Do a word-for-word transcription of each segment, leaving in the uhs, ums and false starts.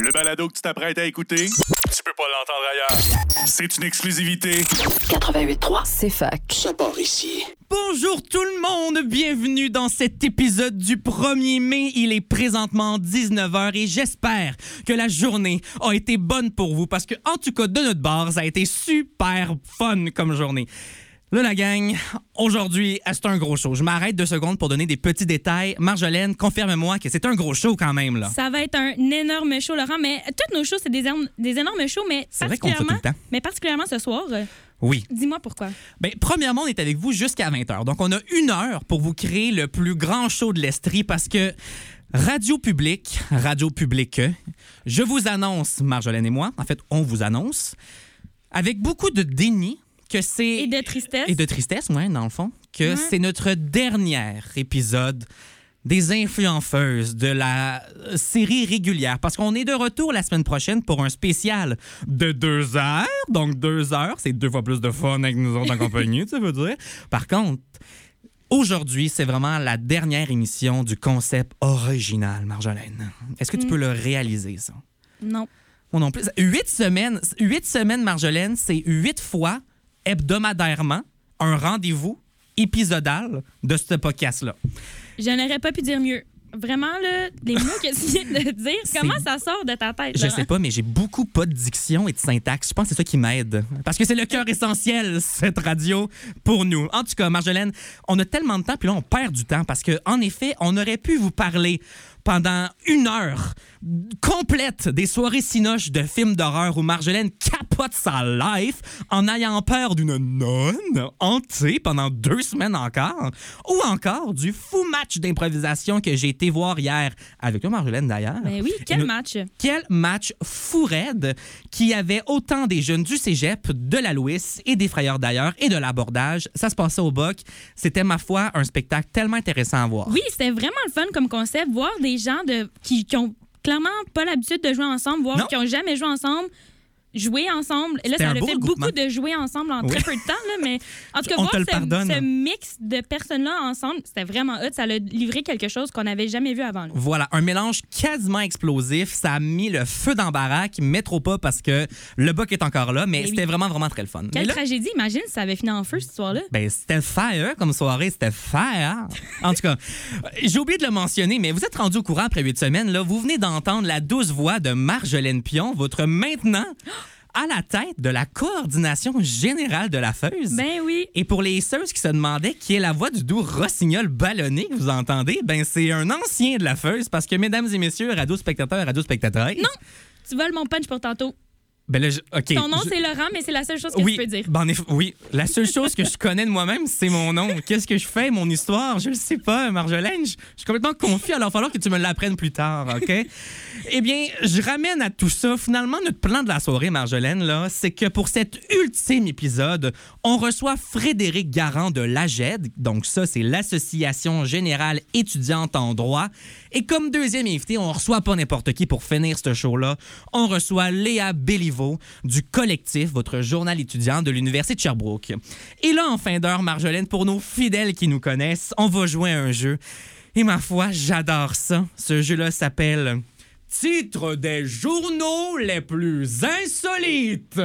Le balado que tu t'apprêtes à écouter, tu peux pas l'entendre ailleurs. C'est une exclusivité. quatre-vingt-huit trois, C'est fac. ça part ici. Bonjour tout le monde, bienvenue dans cet épisode du premier mai. Il est présentement dix-neuf heures et j'espère que la journée a été bonne pour vous parce que, en tout cas, de notre bar, ça a été super fun comme journée. Là, la gang, aujourd'hui, c'est un gros show. Je m'arrête deux secondes pour donner des petits détails. Marjolaine, confirme-moi que c'est un gros show quand même, là. Ça va être un énorme show, Laurent, mais toutes nos shows, c'est des, énormes- des énormes shows, mais C'est vrai qu'on fait ça tout particulièrement, le temps. mais particulièrement ce soir. euh, Oui. Dis-moi pourquoi. Bien, premièrement, on est avec vous jusqu'à vingt heures. Donc, on a une heure pour vous créer le plus grand show de l'Estrie parce que Radio Public, Radio Publique, je vous annonce, Marjolaine et moi, en fait, on vous annonce, avec beaucoup de déni, que c'est... Et de tristesse. Et de tristesse, oui, dans le fond, que Ouais. c'est notre dernier épisode des influenceuses de la euh, série régulière. Parce qu'on est de retour la semaine prochaine pour un spécial de deux heures. Donc, deux heures, c'est deux fois plus de fun avec nous autres en compagnie, tu veux dire. Par contre, aujourd'hui, c'est vraiment la dernière émission du concept original, Marjolaine. Est-ce que tu Mm. peux le réaliser, ça? Non. Moi non plus. Huit semaines, huit semaines, Marjolaine, c'est huit fois, hebdomadairement, un rendez-vous épisodal de ce podcast-là. Je n'aurais pas pu dire mieux. Vraiment, là, les mots que tu viens de dire, comment ça sort de ta tête? Je Laurent? sais pas, mais j'ai beaucoup pas de diction et de syntaxe. Je pense que c'est ça qui m'aide. Parce que c'est le cœur essentiel, cette radio, pour nous. En tout cas, Marjolaine, on a tellement de temps, puis là, on perd du temps. Parce que, en effet, on aurait pu vous parler pendant une heure complète des soirées cinoches de films d'horreur où Marjolaine capote sa life en ayant peur d'une nonne hantée pendant deux semaines encore. Ou encore du fou match d'improvisation que j'ai été voir hier avec toi, Marjolaine, d'ailleurs. Ben oui, Et quel nous- match. Quel match fou raide qui avait autant des jeunes du cégep, de la Louis et des frayeurs d'ailleurs et de l'abordage. Ça se passait au Boc. C'était, ma foi, un spectacle tellement intéressant à voir. Oui, c'était vraiment le fun comme concept, voir des gens de, qui, qui ont clairement pas l'habitude de jouer ensemble, voir Non. qui ont jamais joué ensemble, jouer ensemble. Et là, C'était ça un a beau fait regroupement. beaucoup de jouer ensemble en Oui. très peu de temps, là, mais en tout cas, On voir te le ce, pardonne. ce mix de personnes-là ensemble, c'était vraiment hot. Ça a livré quelque chose qu'on n'avait jamais vu avant. là. Voilà, un mélange quasiment explosif. Ça a mis le feu dans la baraque, mais trop pas parce que le Boc est encore là, mais Eh oui. c'était vraiment, vraiment très le fun. Quelle Mais là, tragédie, imagine si ça avait fini en feu, cette histoire-là. ben, c'était fire comme soirée, c'était fire. En tout cas, euh, j'ai oublié de le mentionner, mais vous êtes rendu au courant après huit semaines. Là, vous venez d'entendre la douce voix de Marjolaine Pion, votre maintenant à la tête de la coordination générale de la Feuse. Ben oui. Et pour les seuls qui se demandaient qui est la voix du doux rossignol ballonné que vous entendez, ben c'est un ancien de la Feuse parce que, mesdames et messieurs, radio-spectateurs, radio-spectatrices... Non. Tu voles mon punch pour tantôt. Ben là, je- OK. Ton nom, je- c'est Laurent, mais c'est la seule chose que oui, je peux dire. ben en effet, oui. La seule chose que je connais de moi-même, c'est mon nom. Qu'est-ce que je fais, mon histoire? Je le sais pas, Marjolaine. Je, je suis complètement confus. Alors, il va falloir que tu me l'apprennes plus tard, OK? Eh bien, je ramène à tout ça. Finalement, notre plan de la soirée, Marjolaine, là, c'est que pour cet ultime épisode, on reçoit Frédéric Garand de l'A G E D. Donc ça, c'est l'Association générale étudiante en droit. Et comme deuxième invité, on reçoit pas n'importe qui pour finir ce show-là. On reçoit Léa Béliveau du collectif, votre journal étudiant de l'Université de Sherbrooke. Et là, en fin d'heure, Marjolaine, pour nos fidèles qui nous connaissent, on va jouer à un jeu. Et ma foi, j'adore ça. Ce jeu-là s'appelle Titre des journaux les plus insolites.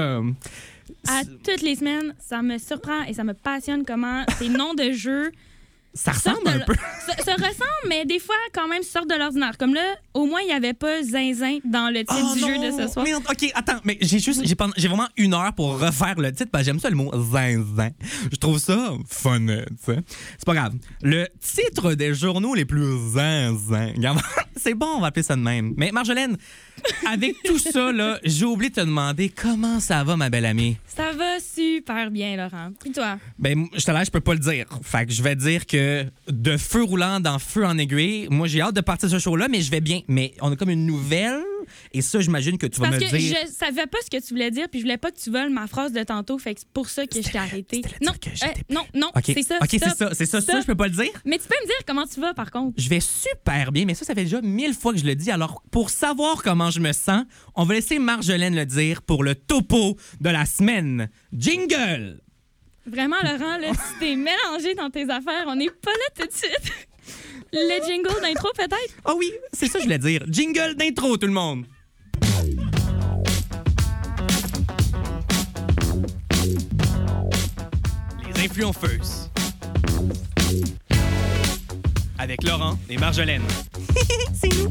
À toutes les semaines, ça me surprend et ça me passionne comment ces noms de jeux Ça sortent ressemble de un peu. se, se ressemblent, mais des fois, quand même, sortent de l'ordinaire. Comme là, au moins, il n'y avait pas zinzin dans le titre Oh du non! jeu de ce soir. Mais, OK, attends, mais j'ai juste j'ai, pas- j'ai vraiment une heure pour refaire le titre parce que j'aime ça le mot zinzin. Je trouve ça fun, tu sais. C'est pas grave. Le titre des journaux les plus zinzin. Regarde, c'est bon, on va appeler ça de même. Mais Marjolaine, avec tout ça, là, j'ai oublié de te demander comment ça va, ma belle amie. Ça va super bien, Laurent. Et toi? Ben, je te l'air, je peux pas le dire. Fait que je vais dire que de feu roulant dans feu en aiguille, moi, j'ai hâte de partir ce show-là, mais je vais bien. Mais on a comme une nouvelle, et ça, j'imagine que tu vas Parce me que dire... je savais pas ce que tu voulais dire, puis je voulais pas que tu voles ma phrase de tantôt, fait que c'est pour ça que je t'ai arrêté. c'était le Non, dire que j'étais euh, non, non, OK, c'est ça. OK, c'est stop, ça, c'est ça, ça, stop. je peux pas le dire. Mais tu peux me dire comment tu vas, par contre? Je vais super bien, mais ça, ça fait déjà mille fois que je le dis. Alors, pour savoir comment je me sens, on va laisser Marjolaine le dire pour le topo de la semaine. Jingle! Vraiment, Laurent, là, tu t'es mélangé dans tes affaires. On n'est pas là tout de suite. Le jingle d'intro, peut-être? Ah oui, c'est ça que je voulais dire. Jingle d'intro, tout le monde! Influenceuse. Avec Laurent et Marjolaine. C'est nous.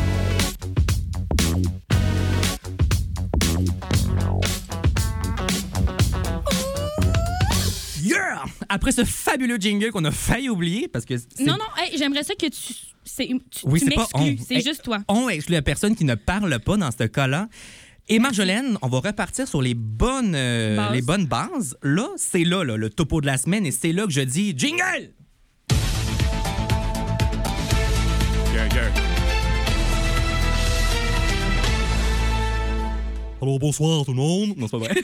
Yeah! Après ce fabuleux jingle qu'on a failli oublier, parce que... c'est- Non, non, hey, j'aimerais ça que tu, c'est, tu, Oui, tu c'est pas on. m'exclues. C'est Hey, juste toi. On exclut la personne qui ne parle pas dans ce cas-là. Et Marjolaine, on va repartir sur les bonnes, euh, Bases. les bonnes bases. Là, c'est là, là, le topo de la semaine, et c'est là que je dis jingle! Yeah, yeah. Alors, bonsoir tout le monde. Non, c'est pas vrai.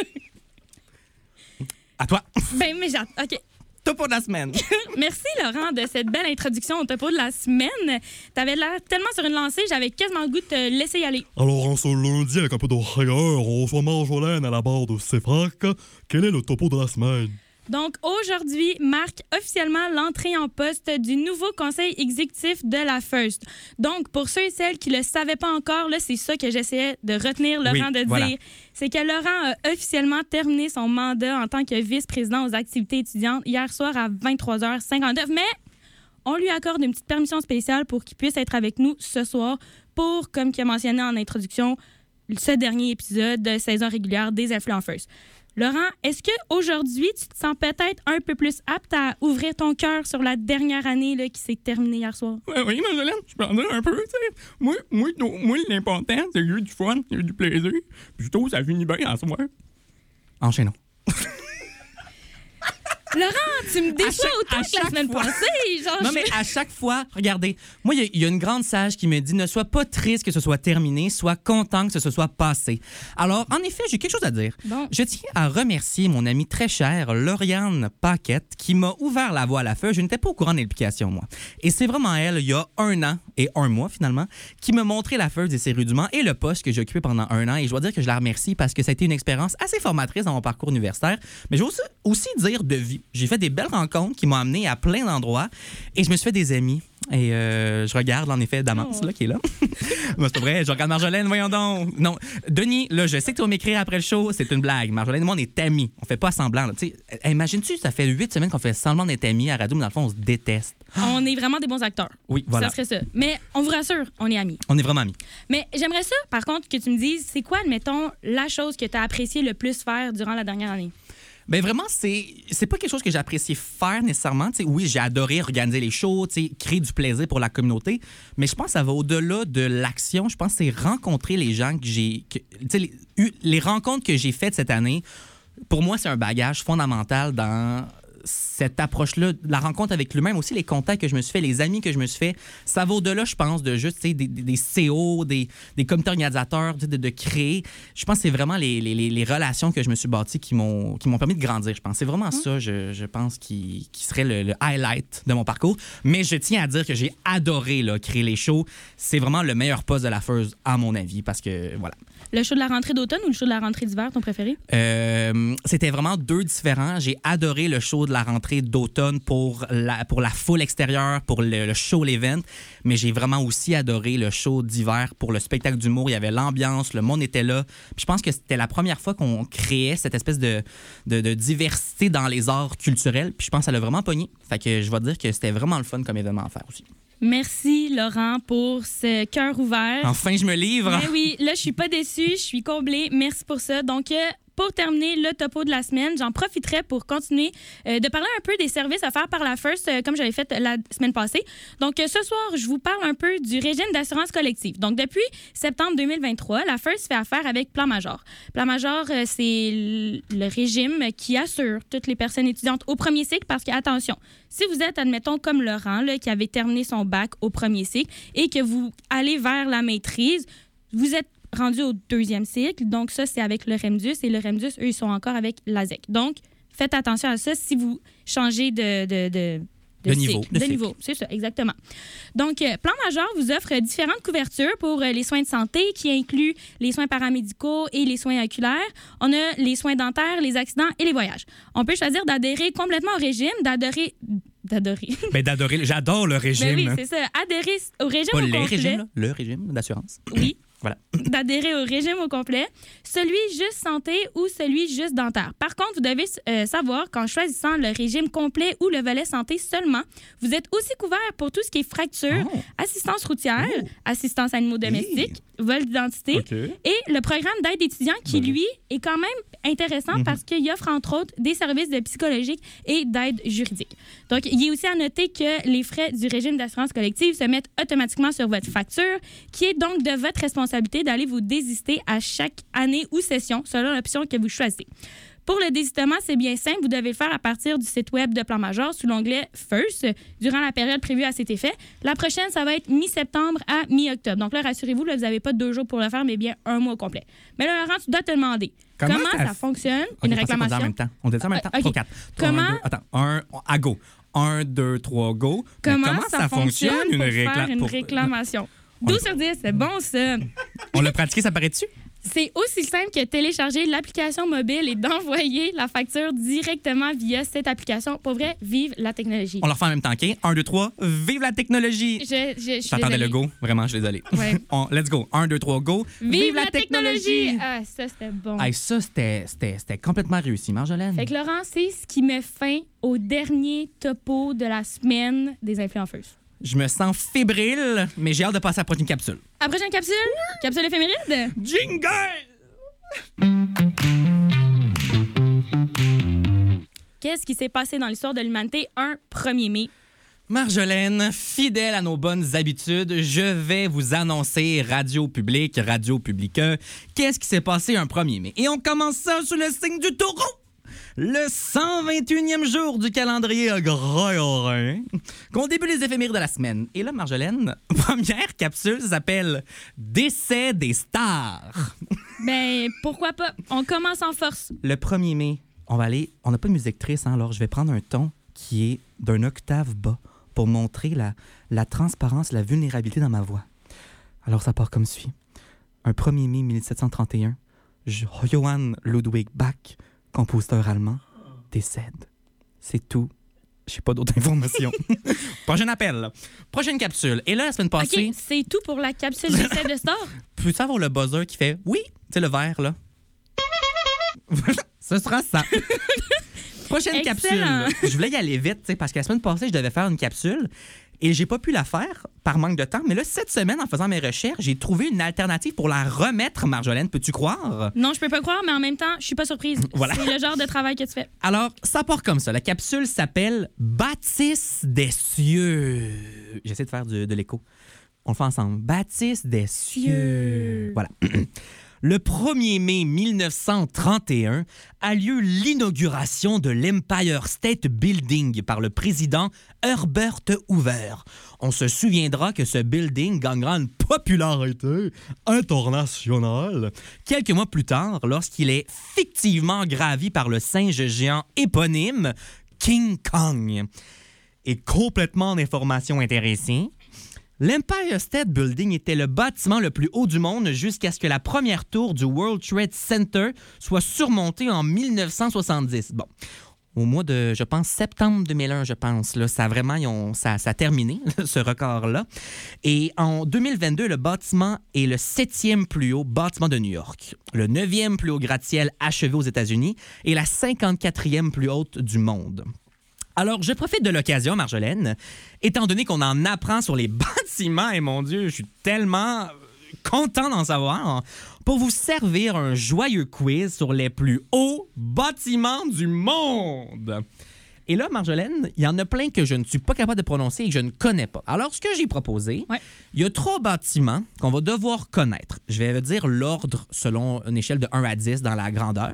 À toi. Ben, mais j'ai... OK. Topo de la semaine. Merci, Laurent, de cette belle introduction au topo de la semaine. T'avais l'air tellement sur une lancée, j'avais quasiment le goût de te laisser y aller. Alors, en ce lundi, avec un peu de rigueur, on reçoit Marjolaine à la barre de CFRAC. Quel est le topo de la semaine? Donc, aujourd'hui marque officiellement l'entrée en poste du nouveau conseil exécutif de la First. Donc, pour ceux et celles qui ne le savaient pas encore, là, c'est ça que j'essayais de retenir Laurent Oui, de voilà. dire. C'est que Laurent a officiellement terminé son mandat en tant que vice-président aux activités étudiantes hier soir à vingt-trois heures cinquante-neuf. Mais on lui accorde une petite permission spéciale pour qu'il puisse être avec nous ce soir pour, comme il a mentionné en introduction, ce dernier épisode de saison régulière des Influenceuses. Laurent, est-ce qu'aujourd'hui, tu te sens peut-être un peu plus apte à ouvrir ton cœur sur la dernière année là, qui s'est terminée hier soir? Ouais, oui, Marjolaine, je prendrais un peu, tu sais. Moi, moi, moi l'important, c'est qu'il y a eu du fun, il y a eu du plaisir. Plutôt, ça finit bien en soir. Enchaînons. Laurent, tu me déçois chaque- autant à que la chaque semaine fois. passée. Genre, Non, je- mais à chaque fois, regardez, moi, il y a- il y, a une grande sage qui me dit ne sois pas triste que ce soit terminé, sois content que ce se soit passé. Alors, en effet, j'ai quelque chose à dire. Bon. Je tiens à remercier mon amie très chère, Lauriane Paquette, qui m'a ouvert la voie à la feuille. Je n'étais pas au courant de l'implication, moi. Et c'est vraiment elle, il y a un an et un mois, finalement, qui m'a montré la feuille et ses rudiments et le poste que j'ai occupé pendant un an. Et je dois dire que je la remercie parce que ça a été une expérience assez formatrice dans mon parcours universitaire. Mais je veux aussi, aussi dire de vie. J'ai fait des belles rencontres qui m'ont amené à plein d'endroits et je me suis fait des amis. Et euh, je regarde, en effet, Damas, Oh. là, qui est là. Moi, c'est pas vrai, je regarde Marjolaine, voyons donc. Non, Denis, là, je sais que tu vas m'écrire après le show, c'est une blague. Marjolaine et moi, on est amis. On fait pas semblant. là. Tu sais, euh, imagines-tu, ça fait huit semaines qu'on fait semblant d'être amis à radio, mais dans le fond, on se déteste. On est vraiment des bons acteurs. Oui, voilà. Ça serait ça. Mais on vous rassure, on est amis. On est vraiment amis. Mais j'aimerais ça, par contre, que tu me dises, c'est quoi, admettons, la chose que tu as apprécié le plus faire durant la dernière année? Ben vraiment, c'est c'est pas quelque chose que j'ai apprécié faire nécessairement. Tu sais, oui, j'ai adoré organiser les shows, tu sais, créer du plaisir pour la communauté, mais je pense que ça va au-delà de l'action. Je pense que c'est rencontrer les gens que j'ai... que- Tu sais, les, eu- les rencontres que j'ai faites cette année, pour moi, c'est un bagage fondamental dans cette approche-là, la rencontre avec l'humain, mais aussi les contacts que je me suis fait, les amis que je me suis fait. Ça va au-delà, je pense, de juste tu sais, des, des, des C O, des, des comités organisateurs, tu sais, de, de créer. Je pense que c'est vraiment les, les, les relations que je me suis bâties qui m'ont qui m'ont permis de grandir, je pense. C'est vraiment ça, je, je pense, qui, qui serait le, le highlight de mon parcours. Mais je tiens à dire que j'ai adoré là, créer les shows. C'est vraiment le meilleur poste de la First, à mon avis, parce que, voilà. Le show de la rentrée d'automne ou le show de la rentrée d'hiver, ton préféré? Euh, c'était vraiment deux différents. J'ai adoré le show de la rentrée d'automne pour la, pour la foule extérieure, pour le, le show, l'event, mais j'ai vraiment aussi adoré le show d'hiver pour le spectacle d'humour. Il y avait l'ambiance, le monde était là. Puis je pense que c'était la première fois qu'on créait cette espèce de, de, de diversité dans les arts culturels. Puis je pense que ça l'a vraiment pogné. Fait que je vais dire que c'était vraiment le fun comme événement à faire aussi. Merci, Laurent, pour ce cœur ouvert. Enfin, je me livre. Mais oui, là, je suis pas déçue, je suis comblée. Merci pour ça. Donc, euh, pour terminer le topo de la semaine, j'en profiterai pour continuer euh, de parler un peu des services offerts par la First, euh, comme j'avais fait la semaine passée. Donc, euh, ce soir, je vous parle un peu du régime d'assurance collective. Donc, depuis septembre deux mille vingt-trois, la First fait affaire avec Plan Major. Plan Major, euh, c'est l- le régime qui assure toutes les personnes étudiantes au premier cycle parce que, attention, si vous êtes, admettons, comme Laurent, là, qui avait terminé son bac au premier cycle et que vous allez vers la maîtrise, vous êtes rendu au deuxième cycle. Donc, ça, c'est avec le REMDUS. Et le REMDUS, eux, ils sont encore avec l'A S E C. Donc, faites attention à ça si vous changez de, de, de, De cycle. niveau, de De cycle. niveau, c'est ça, exactement. Donc, euh, Plan Major vous offre différentes couvertures pour euh, les soins de santé qui incluent les soins paramédicaux et les soins oculaires. On a les soins dentaires, les accidents et les voyages. On peut choisir d'adhérer complètement au régime, d'adhérer... D'adorer. Ben, d'adorer. J'adore le régime. Ben oui, là. c'est ça. Adhérer au régime Pas au les complet. régimes, là, le régime d'assurance. Oui, Voilà. d'adhérer au régime au complet, celui juste santé ou celui juste dentaire. Par contre, vous devez euh, savoir qu'en choisissant le régime complet ou le volet santé seulement, vous êtes aussi couvert pour tout ce qui est fracture, Oh. assistance routière, Oh. assistance animaux domestiques, vol d'identité OK. et le programme d'aide étudiant qui, lui, est quand même intéressant Mhm. parce qu'il offre, entre autres, des services de psychologique et d'aide juridique. Donc, il est aussi à noter que les frais du régime d'assurance collective se mettent automatiquement sur votre facture, qui est donc de votre responsabilité d'aller vous désister à chaque année ou session, selon l'option que vous choisissez. Pour le désistement, c'est bien simple. Vous devez le faire à partir du site web de Plan Major sous l'onglet First durant la période prévue à cet effet. La prochaine, ça va être mi-septembre à mi-octobre. Donc là, rassurez-vous, là, vous n'avez pas deux jours pour le faire, mais bien un mois au complet. Mais là, Laurent, tu dois te demander comment, Comment ça ça, f- fonctionne, OK, une je pensais qu'on disait réclamation. en même temps. On dit ça en même temps. Ah, OK. Trois, quatre. Trois, Comment- un, deux. Attends, un, à go. Un, deux, trois, go. Mais Comment, ça, fonctionne pour récla- faire une pour- réclamation? douze sur dix, c'est bon, ça. On l'a pratiqué, ça paraît-tu? C'est aussi simple que télécharger l'application mobile et d'envoyer la facture directement via cette application. Pour vrai, vive la technologie. On le refait en même temps, OK? Un, deux, trois. Vive la technologie! Je, je, je suis J'attendais le désolée. go. Vraiment, je suis désolé. Ouais. On- let's go. Un, deux, trois, go. Vive, la technologie! Ah, ça, c'était bon. Hey, ça, c'était, c'était, c'était complètement réussi, Marjolaine. Fait que Laurent, c'est ce qui met fin au dernier topo de la semaine des influenceuses. Je me sens fébrile, mais j'ai hâte de passer à la prochaine capsule. À la prochaine capsule, capsule éphéméride. Jingle! Qu'est-ce qui s'est passé dans l'histoire de l'humanité un premier mai? Marjolaine, fidèle à nos bonnes habitudes, je vais vous annoncer Radio Public, Radio Publica, qu'est-ce qui s'est passé un premier mai. Et on commence ça sous le signe du taureau! Le cent vingt et unième jour du calendrier grégorien, qu'on débute les éphémérides de la semaine. Et là, Marjolaine, première capsule s'appelle Décès des stars. Ben, pourquoi pas? On commence en force. Le premier mai, on va aller... On n'a pas de musique triste, hein, alors je vais prendre un ton qui est d'un octave bas pour montrer la, la transparence, la vulnérabilité dans ma voix. Alors, ça part comme suit. Un premier mai mille sept cent trente et un, Jo- Johann Ludwig Bach, compositeur allemand, décède. C'est tout. J'ai pas d'autres informations. Prochain appel. Prochaine capsule. Et là, la semaine passée, OK, c'est tout pour la capsule d'essai de star. peux-tu avoir le buzzer qui fait oui? Tu sais, le vert, là? Ce sera ça. Prochaine Excellent. capsule. Je voulais y aller vite, tu sais, parce que la semaine passée, je devais faire une capsule et j'ai pas pu la faire par manque de temps. Mais là, cette semaine, en faisant mes recherches, j'ai trouvé une alternative pour la remettre, Marjolaine. Peux-tu croire? Non, je peux pas croire, mais en même temps, je suis pas surprise. Voilà. C'est le genre de travail que tu fais. Alors, ça part comme ça. La capsule s'appelle Bâtisse des cieux. J'essaie de faire du- de l'écho. On le fait ensemble. Bâtisse des cieux. Cieux. Voilà. Le premier mai mille neuf cent trente et un a lieu l'inauguration de l'Empire State Building par le président Herbert Hoover. On se souviendra que ce building gagnera une popularité internationale quelques mois plus tard lorsqu'il est fictivement gravi par le singe géant éponyme King Kong. Et complètement d'informations intéressantes, l'Empire State Building était le bâtiment le plus haut du monde jusqu'à ce que la première tour du World Trade Center soit surmontée en mille neuf cent soixante-dix. Bon, au mois de, je pense, septembre deux mille un, je pense, là, ça a vraiment, ils ont- ça, ça a terminé, ce record-là. Et en deux mille vingt-deux, le bâtiment est le septième plus haut bâtiment de New York, le neuvième plus haut gratte-ciel achevé aux États-Unis et la cinquante-quatrième plus haute du monde. Alors, je profite de l'occasion, Marjolaine, étant donné qu'on en apprend sur les bâtiments, et mon Dieu, je suis tellement content d'en savoir, pour vous servir un joyeux quiz sur les plus hauts bâtiments du monde. Et là, Marjolaine, il y en a plein que je ne suis pas capable de prononcer et que je ne connais pas. Alors, ce que j'ai proposé, Ouais. il y a trois bâtiments qu'on va devoir connaître. Je vais dire l'ordre selon une échelle de un à dix dans la grandeur.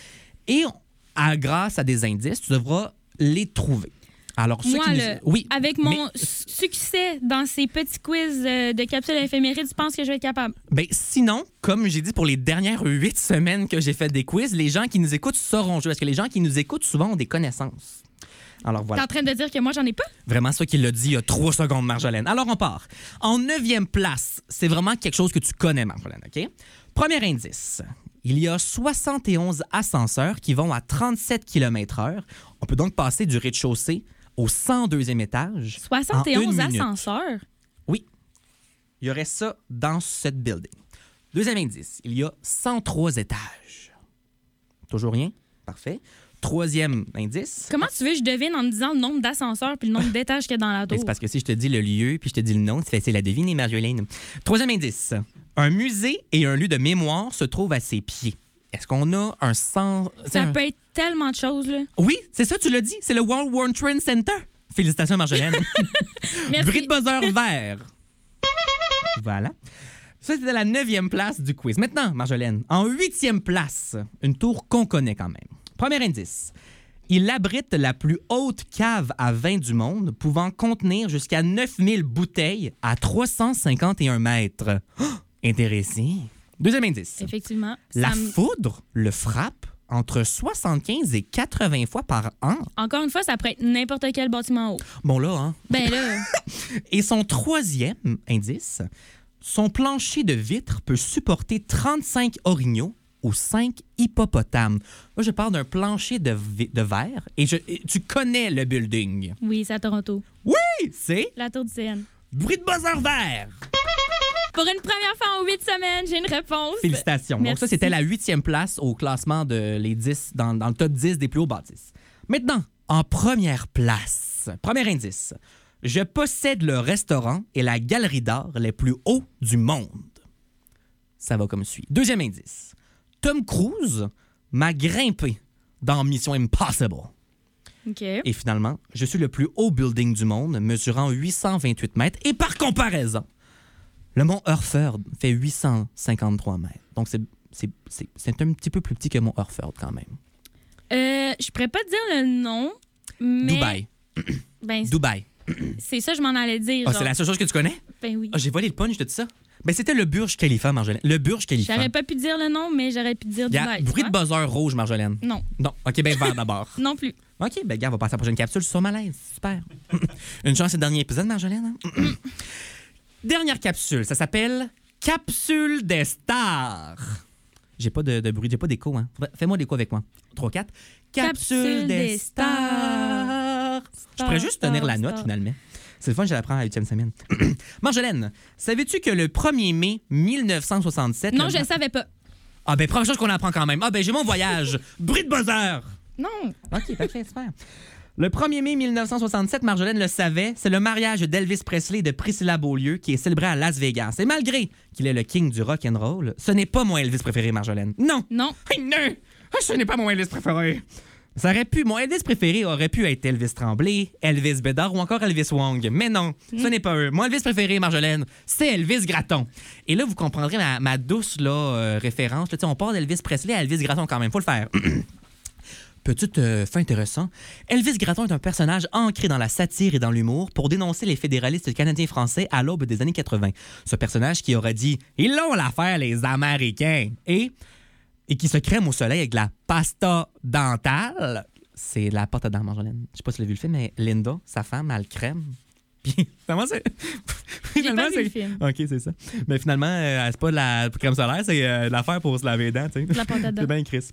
Et à, grâce à des indices, tu devras les trouver. Alors, ceux Moi, qui nous... le- oui, avec mais- mon succès dans ces petits quiz euh, de capsules éphémérides, je pense que je vais être capable. Ben, sinon, comme j'ai dit pour les dernières huit semaines que j'ai fait des quiz, les gens qui nous écoutent sauront jouer. Parce que les gens qui nous écoutent souvent ont des connaissances. Alors T'es voilà. en train de dire que moi, j'en ai pas? Vraiment, ça qu'il l'a dit il y a trois secondes, Marjolaine. Alors, on part. En neuvième place, c'est vraiment quelque chose que tu connais, Marjolaine, OK? Premier indice. Il y a soixante et onze ascenseurs qui vont à trente-sept kilomètres heure. On peut donc passer du rez-de-chaussée au cent deuxième étage. soixante et en onze une minute. ascenseurs? Oui. Il y aurait ça dans cette building. Deuxième indice, il y a cent trois étages. Toujours rien? Parfait. Troisième indice. Comment tu veux que je devine en me disant le nombre d'ascenseurs puis le nombre d'étages qu'il y a dans la Ben, tour? c'est parce que si je te dis le lieu puis je te dis le nom, c'est facile à deviner, Marjolaine. Troisième indice. Un musée et un lieu de mémoire se trouvent à ses pieds. Est-ce qu'on a un sens... Ça un... peut être tellement de choses, là. Oui, c'est ça, tu l'as dit. C'est le World War Trade Center. Félicitations, Marjolaine. Merci. Bruit de buzzer vert. Voilà. Ça, c'était la neuvième place du quiz. Maintenant, Marjolaine, en huitième place, une tour qu'on connaît quand même. Premier indice. Il abrite la plus haute cave à vin du monde, pouvant contenir jusqu'à neuf mille bouteilles à trois cent cinquante et un mètres. Oh, intéressant. Deuxième indice. Effectivement. La ça me- foudre le frappe entre soixante-quinze et quatre-vingts fois par an. Encore une fois, ça pourrait être n'importe quel bâtiment haut. Bon, là, hein? Ben là, Et son troisième indice, son plancher de vitre peut supporter trente-cinq orignaux ou cinq hippopotames. Moi, je parle d'un plancher de, vi- de verre et, je, et tu connais le building. oui, c'est à Toronto. Oui, c'est La tour du C N. bruit de buzzer vert. Pour une première fois en huit semaines, j'ai une réponse. Félicitations. Donc Merci. ça, c'était la huitième place au classement de les dix, dans, dans le top dix des plus hauts bâtisses. Maintenant, en première place, premier indice, je possède le restaurant et la galerie d'art les plus hauts du monde. Ça va comme suit. Deuxième indice, Tom Cruise m'a grimpé dans Mission Impossible. OK. Et finalement, je suis le plus haut building du monde, mesurant huit cent vingt-huit mètres. Et par comparaison, le mont Herford fait huit cent cinquante-trois mètres. Donc, c'est, c'est, c'est, c'est un petit peu plus petit que mont Herford quand même. Euh, je pourrais pas te dire le nom, mais... Dubaï. Ben, c'est- Dubaï. c'est ça, je m'en allais dire. Ah, genre. c'est la seule chose que tu connais? Ben oui. Ah, j'ai volé le punch de tout ça. Ben, c'était le Burj Khalifa, Marjolaine. Le Burj Khalifa. J'aurais pas pu dire le nom, mais j'aurais pu dire Il y a Dubaï. bruit tu de vois? buzzer rouge, Marjolaine. Non, Non. OK, ben vert d'abord. non plus. OK, ben gars, on va passer à la prochaine capsule. Je suis sur malaise. Super. Une chance, c'est le dernier épisode, Marjolaine. Hein? Dernière capsule. Ça s'appelle Capsule des stars. J'ai pas de, de bruit, j'ai pas d'écho. Hein? Faudrait- Fais-moi d'écho avec moi. trois, quatre. Capsule, Capsule des des stars. Je pourrais juste tenir la note, stars. finalement. C'est le fun, je l'apprends à la huitième semaine. Marjolaine, savais-tu que le premier mai mille neuf cent soixante-sept... Non, le- je le savais pas. Ah ben, première chose qu'on apprend quand même. Ah ben, j'ai mon voyage. Bruit de buzzer. Non. OK, parfait, super. Le premier mai mille neuf cent soixante-sept, Marjolaine le savait, c'est le mariage d'Elvis Presley et de Priscilla Beaulieu qui est célébré à Las Vegas. Et malgré qu'il est le king du rock and roll, ce n'est pas mon Elvis préféré, Marjolaine. Non! Non. Hey, non! Ah, ce n'est pas mon Elvis préféré. Ça aurait pu, mon Elvis préféré aurait pu être Elvis Tremblay, Elvis Bédard ou encore Elvis Wong. Mais non, ce n'est pas eux. Mon Elvis préféré, Marjolaine, c'est Elvis Gratton. Et là, vous comprendrez ma, ma douce là, euh, référence. Là, tu sais, on part d'Elvis Presley à Elvis Gratton quand même, faut le faire. Petite euh, fait intéressant, Elvis Gratton est un personnage ancré dans la satire et dans l'humour pour dénoncer les fédéralistes canadiens-français à l'aube des années quatre-vingt. Ce personnage qui aurait dit « Ils l'ont l'affaire, les Américains » et, et qui se crème au soleil avec de la pasta dentale. C'est de la pâte à dents, Marjolaine. Je sais pas si tu l'as vu le film, mais Linda, sa femme, elle le crème. Puis, finalement, c'est... J'ai finalement, pas vu c'est- le film. OK, c'est ça. Mais finalement, euh, c'est pas de la crème solaire, c'est euh, de l'affaire pour se laver les dents, tu sais. De la pâte à dents. C'est bien Chris.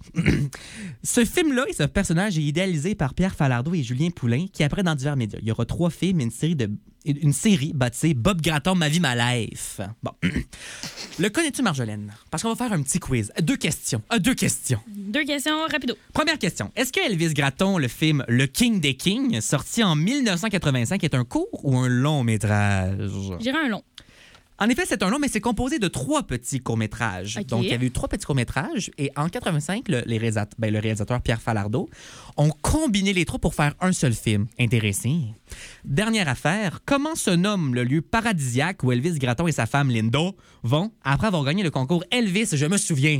Ce film-là et ce personnage est idéalisé par Pierre Falardeau et Julien Poulain, qui apparaît dans divers médias. Il y aura trois films et une série, de, une série baptisée Bob Gratton, Ma vie, ma life. Bon. Le connais-tu, Marjolaine? Parce qu'on va faire un petit quiz. Deux questions. Ah, deux questions. Deux questions rapido. Première question. Est-ce que Elvis Gratton, le film Le King des Kings, sorti en mille neuf cent quatre-vingt-cinq, est un court ou un long métrage? J'irai un long. En effet, c'est un long, mais c'est composé de trois petits courts-métrages. OK. Donc, il y avait eu trois petits courts-métrages. Et en quatre-vingt-cinq, le, les réalisat- ben, le réalisateur Pierre Falardeau ont combiné les trois pour faire un seul film. Intéressant. Dernière affaire, comment se nomme le lieu paradisiaque où Elvis Gratton et sa femme Linda vont après avoir gagné le concours Elvis, je me souviens?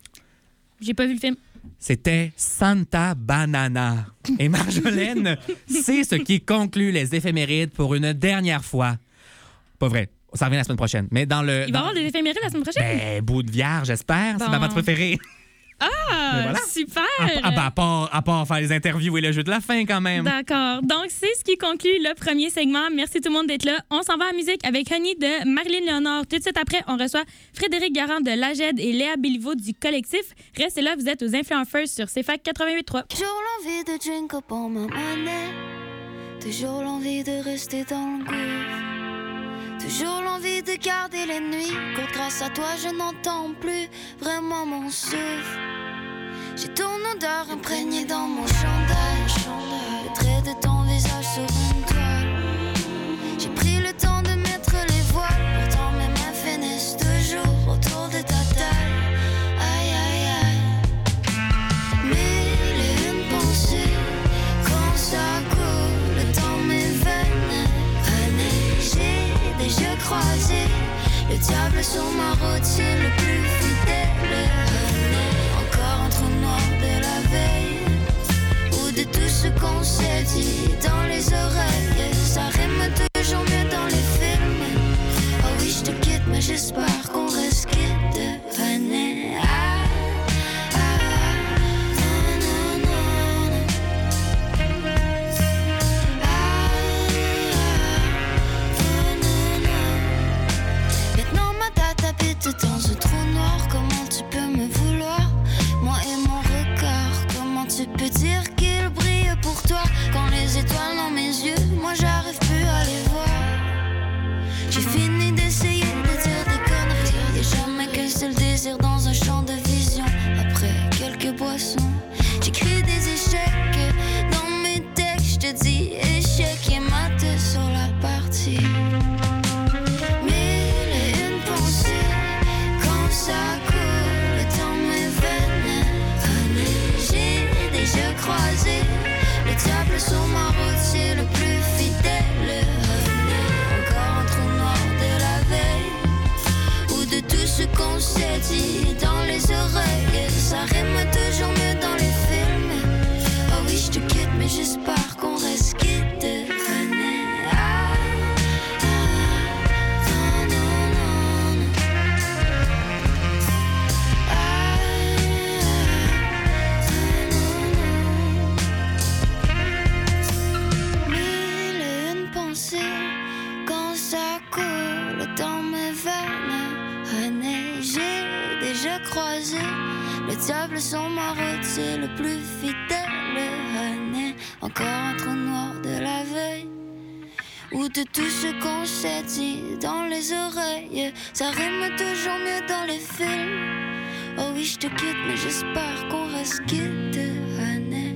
J'ai pas vu le film. C'était Santa Banana. Et Marjolaine, c'est ce qui conclut les éphémérides pour une dernière fois. Pas vrai. Ça revient la semaine prochaine. Mais dans le. Il va y dans- avoir des éphémérides la semaine prochaine? Ben, bout de vierge, j'espère. C'est Bon. ma pâte préférée. ah, ben voilà. super! Ah, ah, ben, à, part, à part faire les interviews et le jeu de la fin, quand même. D'accord. Donc, c'est ce qui conclut le premier segment. Merci tout le monde d'être là. On s'en va à la musique avec Honey de Marilyn Léonard. Tout de suite après, on reçoit Frédéric Garand de l'Aged et Léa Béliveau du collectif. Restez là, vous êtes aux Influenceurs sur C F A C quatre-vingt-huit point trois. Toujours l'envie de drink up on my money. Toujours l'envie de rester dans le groove. Toujours l'envie de garder les nuits courtes. Grâce à toi je n'entends plus vraiment mon souffle. J'ai ton odeur imprégnée dans mon chandail. Le trait de ton visage sur une toile. J'ai pris le temps de mettre les voiles. Pourtant mes mains finissent toujours autour de ta taille. Aïe aïe aïe. Mille et une pensées quand ça coule dans mes veines. Années, j'ai déjà croisé le diable sur ma route, c'est le plus fidèle. Encore un trou noir de la veille, ou de tout ce qu'on s'est dit dans les oreilles. Ça rime toujours mieux dans les films. Oh oui, je te quitte, mais j'espère qu'on reste quitte. Venez, ah, ah, non, non, non. Ah, non, non, non. Maintenant ma date habite dans un trou noir. Comment tu peux me vouloir, moi et mon regard? Comment tu peux dire qu'il brille pour toi quand les étoiles dans mes yeux, moi j'arrive plus à les voir. J'ai fini d'essayer de dire des conneries. Y'a jamais qu'un seul désir dans un champ de vision. Après quelques boissons, j'écris des échecs dans mes textes. Je te dis échec et mat sur la partie. Mille et une pensées quand ça coule dans mes veines. Années, j'ai déjà croisé le diable sur ma route, c'est le plus fidèle. Encore un trou noir de la veille, ou de tout ce qu'on s'est dit dans les oreilles. Ça rime toujours mieux dans les films. Oh oui, je te quitte, mais j'espère qu'on reste quitte. Venez, ah, ah, non, non, non. Ah, non, non. Mille et une pensées quand ça coule dans mes veines. René, j'ai déjà croisé le diable sur ma route, c'est le plus fidèle. René, encore un trou noir de la veille, ou de tout ce qu'on s'est dit dans les oreilles. Ça rime toujours mieux dans les films. Oh oui, je te quitte, mais j'espère qu'on reste quitte. René.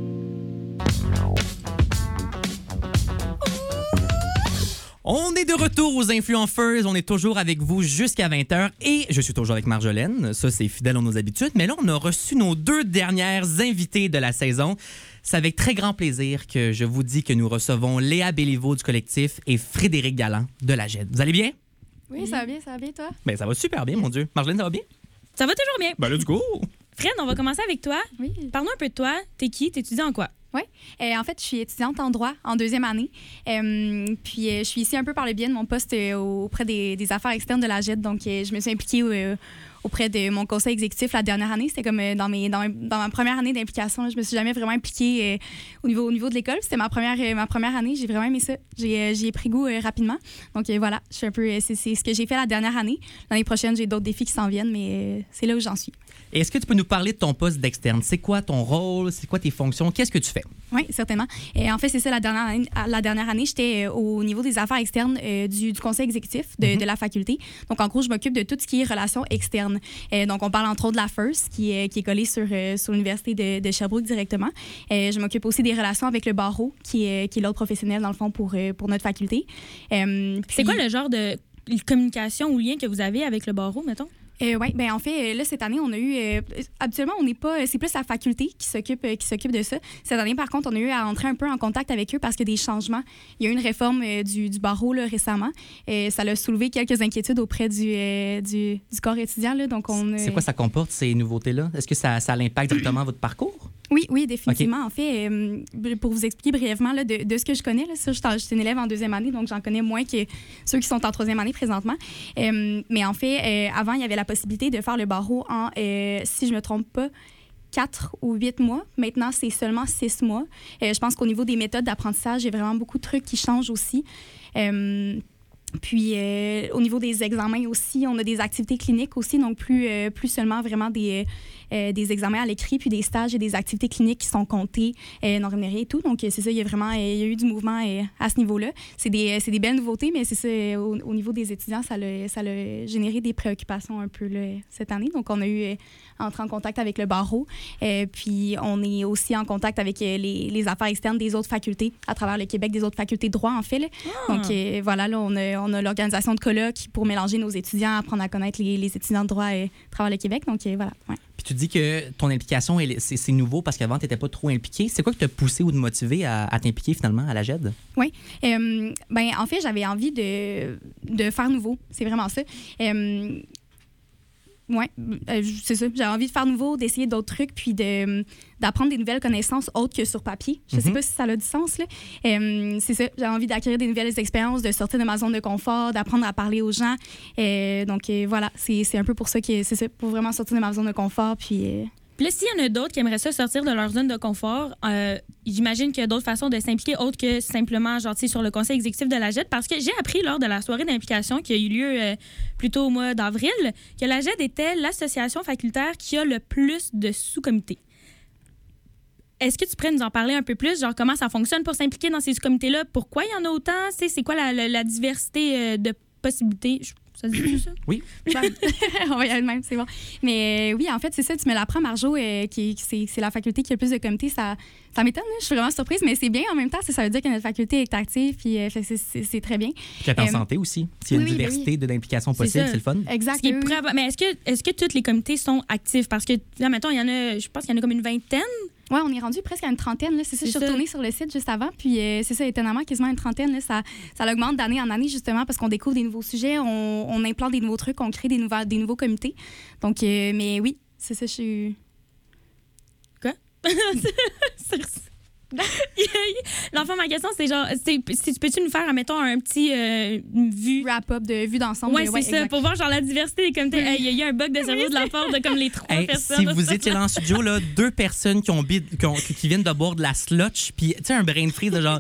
On est de retour aux Influenceuses. On est toujours avec vous jusqu'à vingt heures et je suis toujours avec Marjolaine. Ça, c'est fidèle à nos habitudes. Mais là, on a reçu nos deux dernières invitées de la saison. C'est avec très grand plaisir que je vous dis que nous recevons Léa Béliveau du collectif et Frédéric Galland de la G E D. Vous allez bien? Oui, ça va bien, ça va bien, toi? Ben, ça va super bien, mon Dieu. Marjolaine, ça va bien? Ça va toujours bien. Ben, let's go! Fred, on va commencer avec toi. Oui. Parle-nous un peu de toi. T'es qui? T'étudies en quoi? Oui. Euh, en fait, je suis étudiante en droit en deuxième année. Euh, puis, euh, je suis ici un peu par le biais de mon poste euh, auprès des, des affaires externes de la G E D. Donc, euh, je me suis impliquée euh, auprès de mon conseil exécutif la dernière année. C'était comme euh, dans, mes, dans, mes, dans ma première année d'implication. Là, je me suis jamais vraiment impliquée euh, au, niveau, au niveau de l'école. C'était ma première, euh, ma première année. J'ai vraiment aimé ça. J'ai, euh, j'y ai pris goût euh, rapidement. Donc, euh, voilà, je suis un peu, euh, c'est, c'est ce que j'ai fait la dernière année. L'année prochaine, j'ai d'autres défis qui s'en viennent, mais euh, c'est là où j'en suis. Et est-ce que tu peux nous parler de ton poste d'externe? C'est quoi ton rôle? C'est quoi tes fonctions? Qu'est-ce que tu fais? Oui, certainement. Et en fait, c'est ça, la dernière année, la dernière année j'étais euh, au niveau des affaires externes euh, du, du conseil exécutif de, mm-hmm. de la faculté. Donc, en gros, je m'occupe de tout ce qui est relations externes. Euh, donc, on parle entre autres de la F I R S, qui est, qui est collée sur, euh, sur l'Université de, de Sherbrooke directement. Euh, je m'occupe aussi des relations avec le barreau, qui est, qui est l'autre professionnel, dans le fond, pour, euh, pour notre faculté. Euh, puis... C'est quoi le genre de communication ou lien que vous avez avec le barreau, mettons? Euh, oui, ben en fait, là, cette année, on a eu... Euh, habituellement, on n'est pas... C'est plus la faculté qui s'occupe, euh, qui s'occupe de ça. Cette année, par contre, on a eu à entrer un peu en contact avec eux parce qu'il y a des changements. Il y a eu une réforme euh, du, du barreau là, récemment. Euh, ça a soulevé quelques inquiétudes auprès du, euh, du, du corps étudiant. Là, donc on, euh... C'est quoi ça comporte, ces nouveautés-là? Est-ce que ça, ça impacte directement votre parcours? Oui, oui, définitivement. Okay. En fait, euh, pour vous expliquer brièvement là, de, de ce que je connais, là, ça, je suis une élève en deuxième année, donc j'en connais moins que ceux qui sont en troisième année présentement. Euh, mais en fait, euh, avant, il y avait la possibilité de faire le barreau en, euh, si je ne me trompe pas, quatre ou huit mois. Maintenant, c'est seulement six mois. Euh, je pense qu'au niveau des méthodes d'apprentissage, il y a vraiment beaucoup de trucs qui changent aussi. Euh, Puis, euh, au niveau des examens aussi, on a des activités cliniques aussi, donc plus, euh, plus seulement vraiment des, euh, des examens à l'écrit, puis des stages et des activités cliniques qui sont comptées, euh, non rémunérées et tout. Donc, c'est ça, il y a vraiment euh, il y a eu du mouvement euh, à ce niveau-là. C'est des, c'est des belles nouveautés, mais c'est ça, euh, au, au niveau des étudiants, ça a, ça a généré des préoccupations un peu là, cette année. Donc, on a eu euh, entré en contact avec le barreau, euh, puis on est aussi en contact avec euh, les, les affaires externes des autres facultés à travers le Québec, des autres facultés de droit, en fait. Là. Ah. Donc, euh, voilà, là, on a On a l'organisation de colloques pour mélanger nos étudiants, apprendre à connaître les, les étudiants de droit à travers le Québec. Donc, euh, voilà. Ouais. Puis tu dis que ton implication, elle, c'est, c'est nouveau parce qu'avant, tu n'étais pas trop impliquée. C'est quoi qui t'a poussé ou te motivé à, à t'impliquer finalement à la G E D? Oui. Euh, ben, en fait, j'avais envie de, de faire nouveau. C'est vraiment ça. Euh, Oui, euh, c'est ça. J'avais envie de faire nouveau, d'essayer d'autres trucs, puis de, d'apprendre des nouvelles connaissances autres que sur papier. Je ne mm-hmm. sais pas si ça a du sens. Là. Euh, c'est ça. J'avais envie d'acquérir des nouvelles expériences, de sortir de ma zone de confort, d'apprendre à parler aux gens. Euh, donc, euh, voilà, c'est, c'est un peu pour ça que c'est ça, pour vraiment sortir de ma zone de confort. Puis. Euh, Puis là, s'il y en a d'autres qui aimeraient ça sortir de leur zone de confort, euh, j'imagine qu'il y a d'autres façons de s'impliquer autres que simplement genre, sur le conseil exécutif de la G E D. Parce que j'ai appris lors de la soirée d'implication qui a eu lieu euh, plutôt au mois d'avril que la G E D était l'association facultaire qui a le plus de sous-comités. Est-ce que tu pourrais nous en parler un peu plus? Genre, comment ça fonctionne pour s'impliquer dans ces sous-comités-là? Pourquoi il y en a autant? C'est, c'est quoi la, la, la diversité euh, de possibilités? Je... Ça se dit ça? Oui. Ben, on va y aller de même, c'est bon. Mais euh, oui, en fait, c'est ça, tu me l'apprends, Marjo, euh, qui, qui, c'est, c'est la faculté qui a le plus de comités. Ça, ça m'étonne, je suis vraiment surprise, mais c'est bien en même temps. Ça, ça veut dire que notre faculté est active, puis euh, c'est, c'est, c'est très bien. Puis qu'elle est en euh, santé aussi. S'il y a une oui, diversité oui. de d'implication possible, c'est, c'est le fun. Exact. Oui. Pourrait... Mais est-ce que, est-ce que tous les comités sont actifs? Parce que, là, mettons, il y en a, je pense qu'il y en a comme une vingtaine. Oui, on est rendu presque à une trentaine. Là. C'est ça, c'est je suis retournée sur le site juste avant. Puis euh, c'est ça, étonnamment, quasiment une trentaine. Là, ça, ça augmente d'année en année, justement, parce qu'on découvre des nouveaux sujets, on, on implante des nouveaux trucs, on crée des, nouvelles, des nouveaux comités. Donc, euh, mais oui, c'est ça, je suis... Quoi? L'enfant, ma question, c'est genre, c'est, c'est, peux-tu nous faire, admettons, un petit euh, vue... wrap-up de vue d'ensemble. Oui, c'est ouais, ça, exact. Pour voir genre la diversité des comités. Il hey, y a eu un bug de cerveau de la part de comme les trois hey, personnes. Si vous étiez là en studio, là, deux personnes qui, ont, qui, ont, qui viennent de boire de la slotch, puis tu sais, un brain freeze de genre...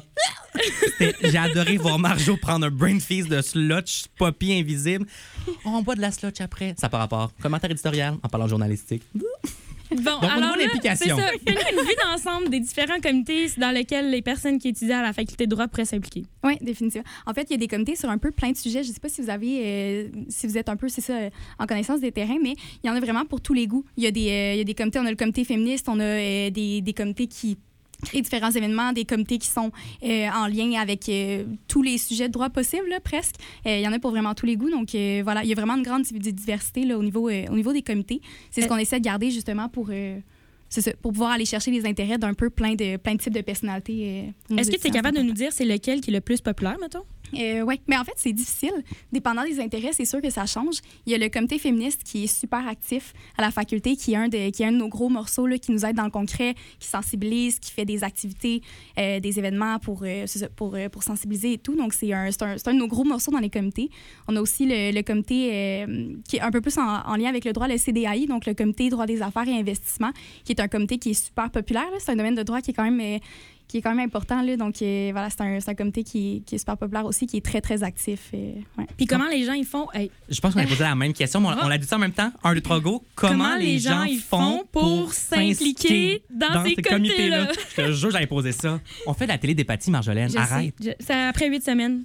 J'ai adoré voir Marjo prendre un brain freeze de slotch, poppy invisible. Oh, on boit de la slotch après. Ça par rapport. Commentaire éditorial en parlant journalistique. Bon, donc, alors là, l'implication. C'est ça. Fais-nous une vue d'ensemble des différents comités dans lesquels les personnes qui étudient à la faculté de droit pourraient s'impliquer. Oui, définitivement. En fait, il y a des comités sur un peu plein de sujets. Je ne sais pas si vous avez, euh, si vous êtes un peu, c'est ça, en connaissance des terrains, mais il y en a vraiment pour tous les goûts. Il y a des, euh, il y a des comités, on a le comité féministe, on a euh, des, des comités qui créent différents événements, des comités qui sont euh, en lien avec euh, tous les sujets de droit possibles, là, presque. Euh, il y en a pour vraiment tous les goûts. Donc, euh, voilà, il y a vraiment une grande diversité là, au, niveau, euh, au niveau des comités. C'est ce qu'on essaie de garder justement pour... Euh, C'est ça, pour pouvoir aller chercher les intérêts d'un peu plein de, plein de types de personnalités. Euh, Est-ce que tu es capable de nous dire c'est lequel qui est le plus populaire, mettons? Euh, oui, mais en fait, c'est difficile. Dépendant des intérêts, c'est sûr que ça change. Il y a le comité féministe qui est super actif à la faculté, qui est un de, qui est un de nos gros morceaux là, qui nous aide dans le concret, qui sensibilise, qui fait des activités, euh, des événements pour, euh, c'est ça, pour, euh, pour sensibiliser et tout. Donc, c'est un, c'est, un, c'est un de nos gros morceaux dans les comités. On a aussi le, le comité euh, qui est un peu plus en, en lien avec le droit, le C D A I, donc le comité droit des affaires et investissement, qui est un comité qui est super populaire. Là. C'est un domaine de droit qui est quand même... Euh, qui est quand même important. Là. Donc, euh, voilà, c'est un, c'est un comité qui, qui est super populaire aussi, qui est très, très actif. Euh, ouais. Puis comment les gens, ils font... Hey. Je pense qu'on a posé la même question, mais on, on l'a dit ça en même temps. Un, deux, trois, go. Comment, comment les gens, gens font pour s'impliquer dans, dans ces comités-là? comités-là? Je te jure, j'avais posé ça. On fait de la télé d'épathie, Marjolaine. Je Arrête. Sais, je, c'est après huit semaines.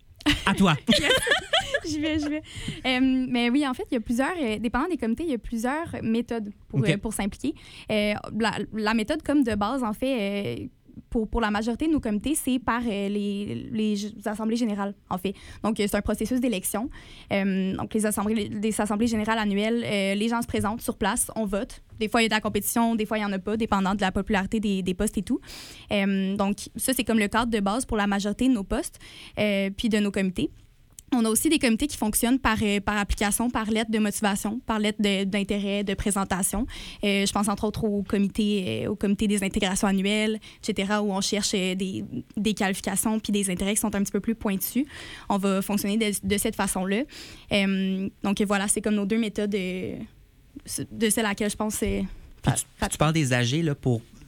À toi. J'y vais, j'y vais. Euh, mais oui, en fait, il y a plusieurs, euh, dépendant des comités, il y a plusieurs méthodes pour, okay. euh, pour s'impliquer. Euh, la, la méthode comme de base, en fait, euh, Pour, pour la majorité de nos comités, c'est par euh, les, les assemblées générales, en fait. Donc, c'est un processus d'élection. Euh, donc, les assemblées, les assemblées générales annuelles, euh, les gens se présentent sur place, on vote. Des fois, il y a de la compétition, des fois, il n'y en a pas, dépendant de la popularité des, des postes et tout. Euh, donc, ça, c'est comme le cadre de base pour la majorité de nos postes, euh, puis de nos comités. On a aussi des comités qui fonctionnent par, euh, par application, par lettre de motivation, par lettre de, d'intérêt, de présentation. Euh, je pense entre autres au comité, euh, au comité des intégrations annuelles, et cetera, où on cherche euh, des, des qualifications puis des intérêts qui sont un petit peu plus pointus. On va fonctionner de, de cette façon-là. Euh, donc voilà, c'est comme nos deux méthodes euh, de celle à laquelle je pense... Euh, puis tu, tu parles des A G là, pour...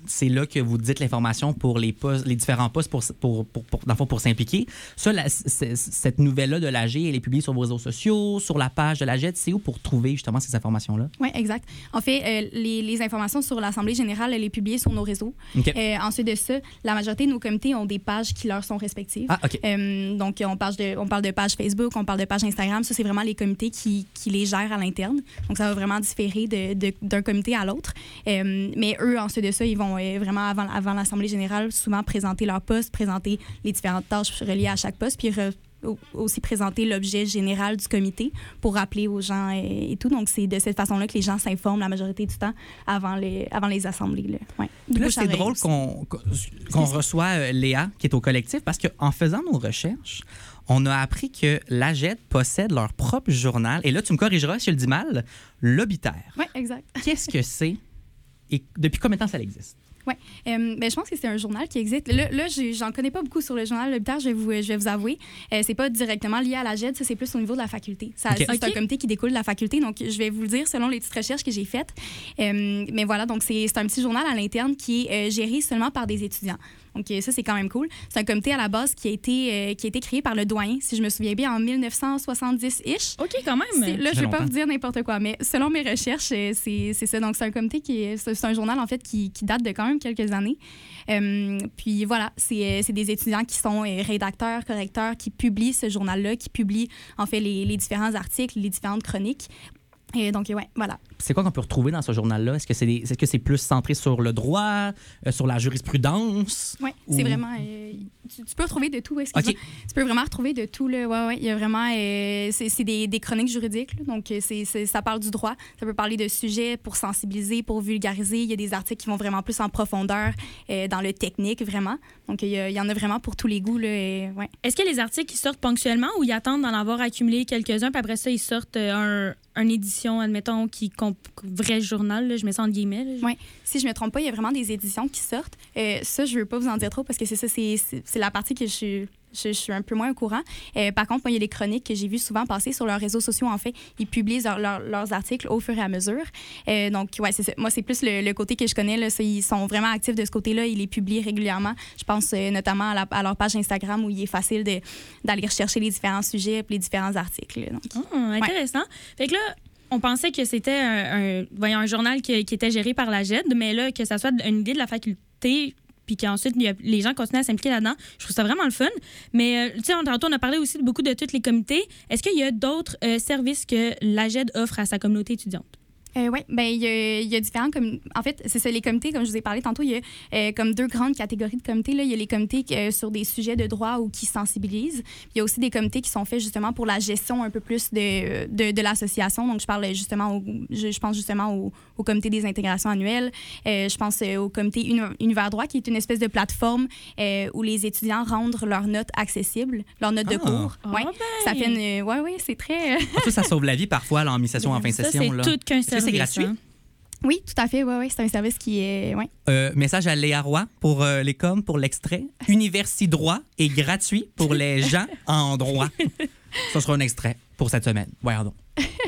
c'est là que vous dites l'information pour les postes, les différents postes pour, pour, pour, pour, dans le fond, pour s'impliquer. Ça, la, c- cette nouvelle-là de l'A G, elle est publiée sur vos réseaux sociaux, sur la page de l'A G E D. C'est où pour trouver justement ces informations-là? Oui, exact. En fait, euh, les, les informations sur l'Assemblée générale, elle est publiée sur nos réseaux. OK. Euh, ensuite de ça, la majorité de nos comités ont des pages qui leur sont respectives. Ah, OK. Euh, donc, on parle, de, on parle de page Facebook, on parle de page Instagram. Ça, c'est vraiment les comités qui, qui les gèrent à l'interne. Donc, ça va vraiment différer de, de, d'un comité à l'autre. Euh, mais eux, ensuite de ça, ils vont euh, vraiment, avant, avant l'Assemblée générale, souvent présenter leur poste, présenter les différentes tâches reliées à chaque poste, puis re, aussi présenter l'objet général du comité pour rappeler aux gens et, et tout. Donc, c'est de cette façon-là que les gens s'informent la majorité du temps avant les, avant les assemblées. Là, ouais. Là, c'est drôle qu'on, qu'on reçoit euh, Léa, qui est au collectif, parce qu'en faisant nos recherches, on a appris que l'A G E D possède leur propre journal. Et là, tu me corrigeras si je le dis mal, l'Obitaire. Oui, exact. Qu'est-ce que c'est et depuis combien de temps ça existe? Oui. Euh, ben, je pense que c'est un journal qui existe. Là, là j'ai, j'en connais pas beaucoup sur le journal L'Obitaire, je vais vous, je vais vous avouer. Euh, c'est pas directement lié à l'A G E D, ça, c'est plus au niveau de la faculté. Ça, Okay. C'est Okay. un comité qui découle de la faculté, donc je vais vous le dire selon les petites recherches que j'ai faites. Euh, mais voilà, donc c'est, c'est un petit journal à l'interne qui est euh, géré seulement par des étudiants. Donc ça, c'est quand même cool. C'est un comité à la base qui a été, euh, qui a été créé par le doyen, si je me souviens bien, en dix-neuf cent soixante-dix-ish. OK, quand C'est- même. là, je vais pas longtemps. vous dire n'importe quoi, mais selon mes recherches, euh, c'est, c'est ça. Donc, c'est un comité qui est, c'est c'est un journal, en fait, qui, qui date de quand même quelques années. Euh, puis voilà, c'est, euh, c'est des étudiants qui sont euh, rédacteurs, correcteurs, qui publient ce journal-là, qui publient, en fait, les, les différents articles, les différentes chroniques. Et donc, ouais, voilà. C'est quoi qu'on peut retrouver dans ce journal-là? Est-ce que c'est, des- est-ce que c'est plus centré sur le droit, euh, sur la jurisprudence? Oui, Ou- c'est vraiment. euh, tu, tu peux retrouver de tout, excuse-moi. OK. Tu peux vraiment retrouver de tout. Là. Ouais, ouais, il y a vraiment. euh, c'est c'est des, des chroniques juridiques. Là. Donc, euh, c'est, c'est, ça parle du droit. Ça peut parler de sujets pour sensibiliser, pour vulgariser. Il y a des articles qui vont vraiment plus en profondeur euh, dans le technique, vraiment. Donc, il y, a- il y en a vraiment pour tous les goûts. Là, et, ouais. Est-ce que les articles ils sortent ponctuellement ou ils attendent d'en avoir accumulé quelques-uns, puis après ça, ils sortent euh, un, une édition, admettons, qui comp- vrai journal, là, je mets ça entre guillemets. là. Ouais. Si je me trompe pas, il y a vraiment des éditions qui sortent. Euh, ça, je veux pas vous en dire trop parce que c'est ça, c'est, c'est, c'est la partie que je suis. Je, je suis un peu moins au courant. Euh, par contre, moi, il y a les chroniques que j'ai vues souvent passer sur leurs réseaux sociaux. En fait, ils publient leur- leur- leurs articles au fur et à mesure. Euh, donc, ouais, c'est ça. Moi, c'est plus le, le côté que je connais. Là, ça, ils sont vraiment actifs de ce côté-là. Ils les publient régulièrement. Je pense euh, notamment à, la- à leur page Instagram où il est facile de, d'aller rechercher les différents sujets et les différents articles. là. Donc, Ah, intéressant. Fait que là, on pensait que c'était un, un, voyons, un journal qui, qui était géré par la G E D, mais là, que ça soit une idée de la faculté, puis qu'ensuite, il y a- les gens continuent à s'impliquer là-dedans. Je trouve ça vraiment le fun. Mais, euh, tu sais, tantôt, on a parlé aussi de beaucoup de tous les comités. Est-ce qu'il y a d'autres euh, services que la G E D offre à sa communauté étudiante? Euh, oui, ben il y a, il y a différents com- en fait, c'est ça les comités comme je vous ai parlé tantôt, il y a euh, comme deux grandes catégories de comités là, il y a les comités euh, sur des sujets de droit ou qui sensibilisent. Puis il y a aussi des comités qui sont faits justement pour la gestion un peu plus de, de, de l'association. Donc je parle justement au, je, je pense justement au, au comité des intégrations annuelles. Euh, je pense euh, au comité Uni- Univers droit qui est une espèce de plateforme euh, où les étudiants rendent leurs notes accessibles, leurs notes de Ah. cours. Ah Ouais. ben! Ça fait une ouais ouais, c'est très euh, Ça, ça sauve la vie parfois là, en mi-session, en fin de Ça, session. c'est là. tout qu'un Est-ce que service. c'est gratuit? hein? Oui, tout à fait. Ouais ouais, c'est un service qui est ouais. Euh, message à Léa Roy pour euh, les coms, pour l'extrait. Universi droit est gratuit pour les gens en droit. Ça sera un extrait pour cette semaine. Voyons donc.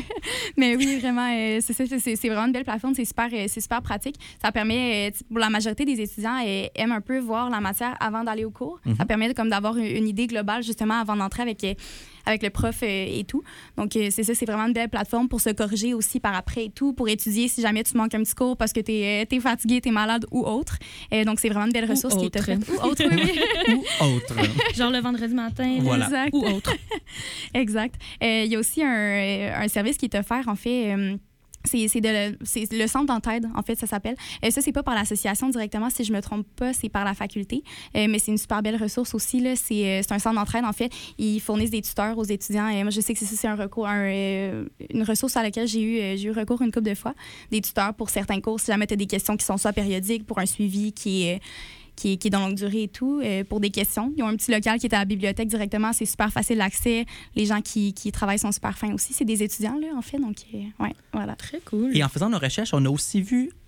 Mais oui, vraiment, euh, c'est, ça, c'est, c'est vraiment une belle plateforme. C'est super, euh, c'est super pratique. Ça permet, euh, pour la majorité des étudiants, euh, aiment un peu voir la matière avant d'aller au cours. Mhm. Ça permet de, comme, d'avoir une, une idée globale, justement, avant d'entrer avec, euh, avec le prof euh, et tout. Donc, euh, c'est ça, c'est vraiment une belle plateforme pour se corriger aussi par après et tout, pour étudier si jamais tu manques un petit cours parce que tu es euh, fatigué, tu es malade ou autre. Euh, donc, c'est vraiment une belle ressource qui est autre. offerte. Ou autre, oui, oui. Ou autre. Genre le vendredi matin. là. Voilà. Exact. Ou autre. Exact. Euh, Il y a aussi un, euh, un service qui est offert, en fait. euh, c'est, c'est, de le, c'est le centre d'entraide, en fait, ça s'appelle. Euh, ça, c'est pas par l'association directement, si je me trompe pas, c'est par la faculté. Euh, mais c'est une super belle ressource aussi. Là. C'est, euh, c'est un centre d'entraide, en fait. Ils fournissent des tuteurs aux étudiants. Et moi, je sais que c'est, c'est un recours, un, euh, une ressource à laquelle j'ai eu, euh, j'ai eu recours une couple de fois. Des tuteurs pour certains cours, si jamais tu as des questions qui sont soit périodiques, pour un suivi qui est... Qui est, qui est dans longue durée et tout, euh, pour des questions. Ils ont un petit local qui est à la bibliothèque directement. C'est super facile d'accès. Les gens qui, qui travaillent sont super fins aussi. C'est des étudiants, là, en fait. Donc, euh, ouais, voilà. Très cool. Et en faisant nos recherches, on a aussi vu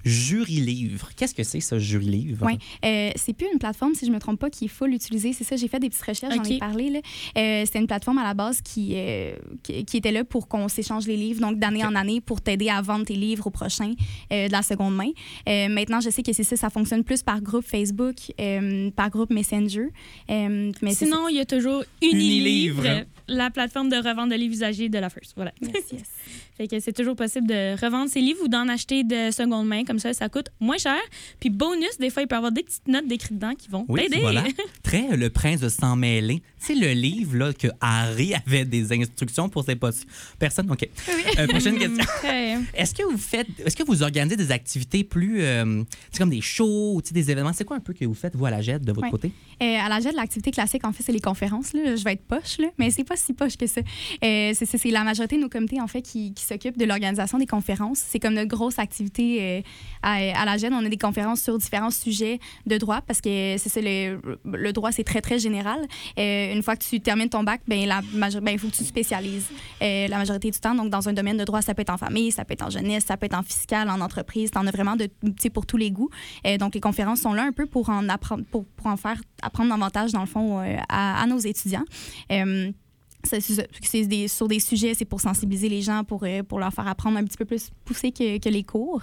Jury Livre. Qu'est-ce que c'est, ça, Jury Livre? Oui, euh, c'est plus une plateforme, si je ne me trompe pas, qui est full utilisée. C'est ça, j'ai fait des petites recherches, Okay. j'en ai parlé. Là. Euh, c'était une plateforme à la base qui, euh, qui, qui était là pour qu'on s'échange les livres, donc d'année Okay. en année, pour t'aider à vendre tes livres au prochain euh, de la seconde main. Euh, maintenant, je sais que c'est ça, ça fonctionne plus par groupe Facebook, euh, par groupe Messenger. Euh, mais c'est Sinon, il y a toujours Unilivre. Unilivre, la plateforme de revente de livres usagés de la First. Voilà. ça. Yes, yes. Fait que c'est toujours possible de revendre ses livres ou d'en acheter de seconde main. Comme ça, ça coûte moins cher. Puis bonus, des fois, il peut y avoir des petites notes décrites dedans qui vont Oui, t'aider. voilà. Très Le Prince de S'en mêler. C'est le livre là, que Harry avait des instructions pour ses potes. Personne? OK. Euh, prochaine question. Très. Est-ce que vous faites, est-ce que vous organisez des activités plus, euh, c'est comme des shows, ou, tu sais, des événements? C'est quoi un peu que vous faites, vous, à la G E D, de votre Ouais. côté? Euh, à la G E D, l'activité classique, en fait, c'est les conférences. Là. Je vais être poche, là, mais c'est pas si poche que ça. Euh, c'est, c'est, c'est la majorité de nos comités, en fait, qui, qui s'occupent de l'organisation des conférences. C'est comme notre grosse activité euh, à, à la G E D. On a des conférences sur différents sujets de droit parce que c'est ça, le, le droit, c'est très, très général. Euh, une fois que tu termines ton bac, ben, la major- ben, il faut que tu te spécialises euh, la majorité du temps. Donc, dans un domaine de droit, ça peut être en famille, ça peut être en jeunesse, ça peut être en fiscal, en entreprise. T'en as vraiment de, tu sais, pour tous les goûts. Euh, donc, les conférences sont là un peu pour en apprendre, pour, pour en faire apprendre davantage, dans le fond, euh, à, à nos étudiants. Euh, C'est, c'est des, sur des sujets, c'est pour sensibiliser les gens, pour, euh, pour leur faire apprendre un petit peu plus poussé que, que les cours.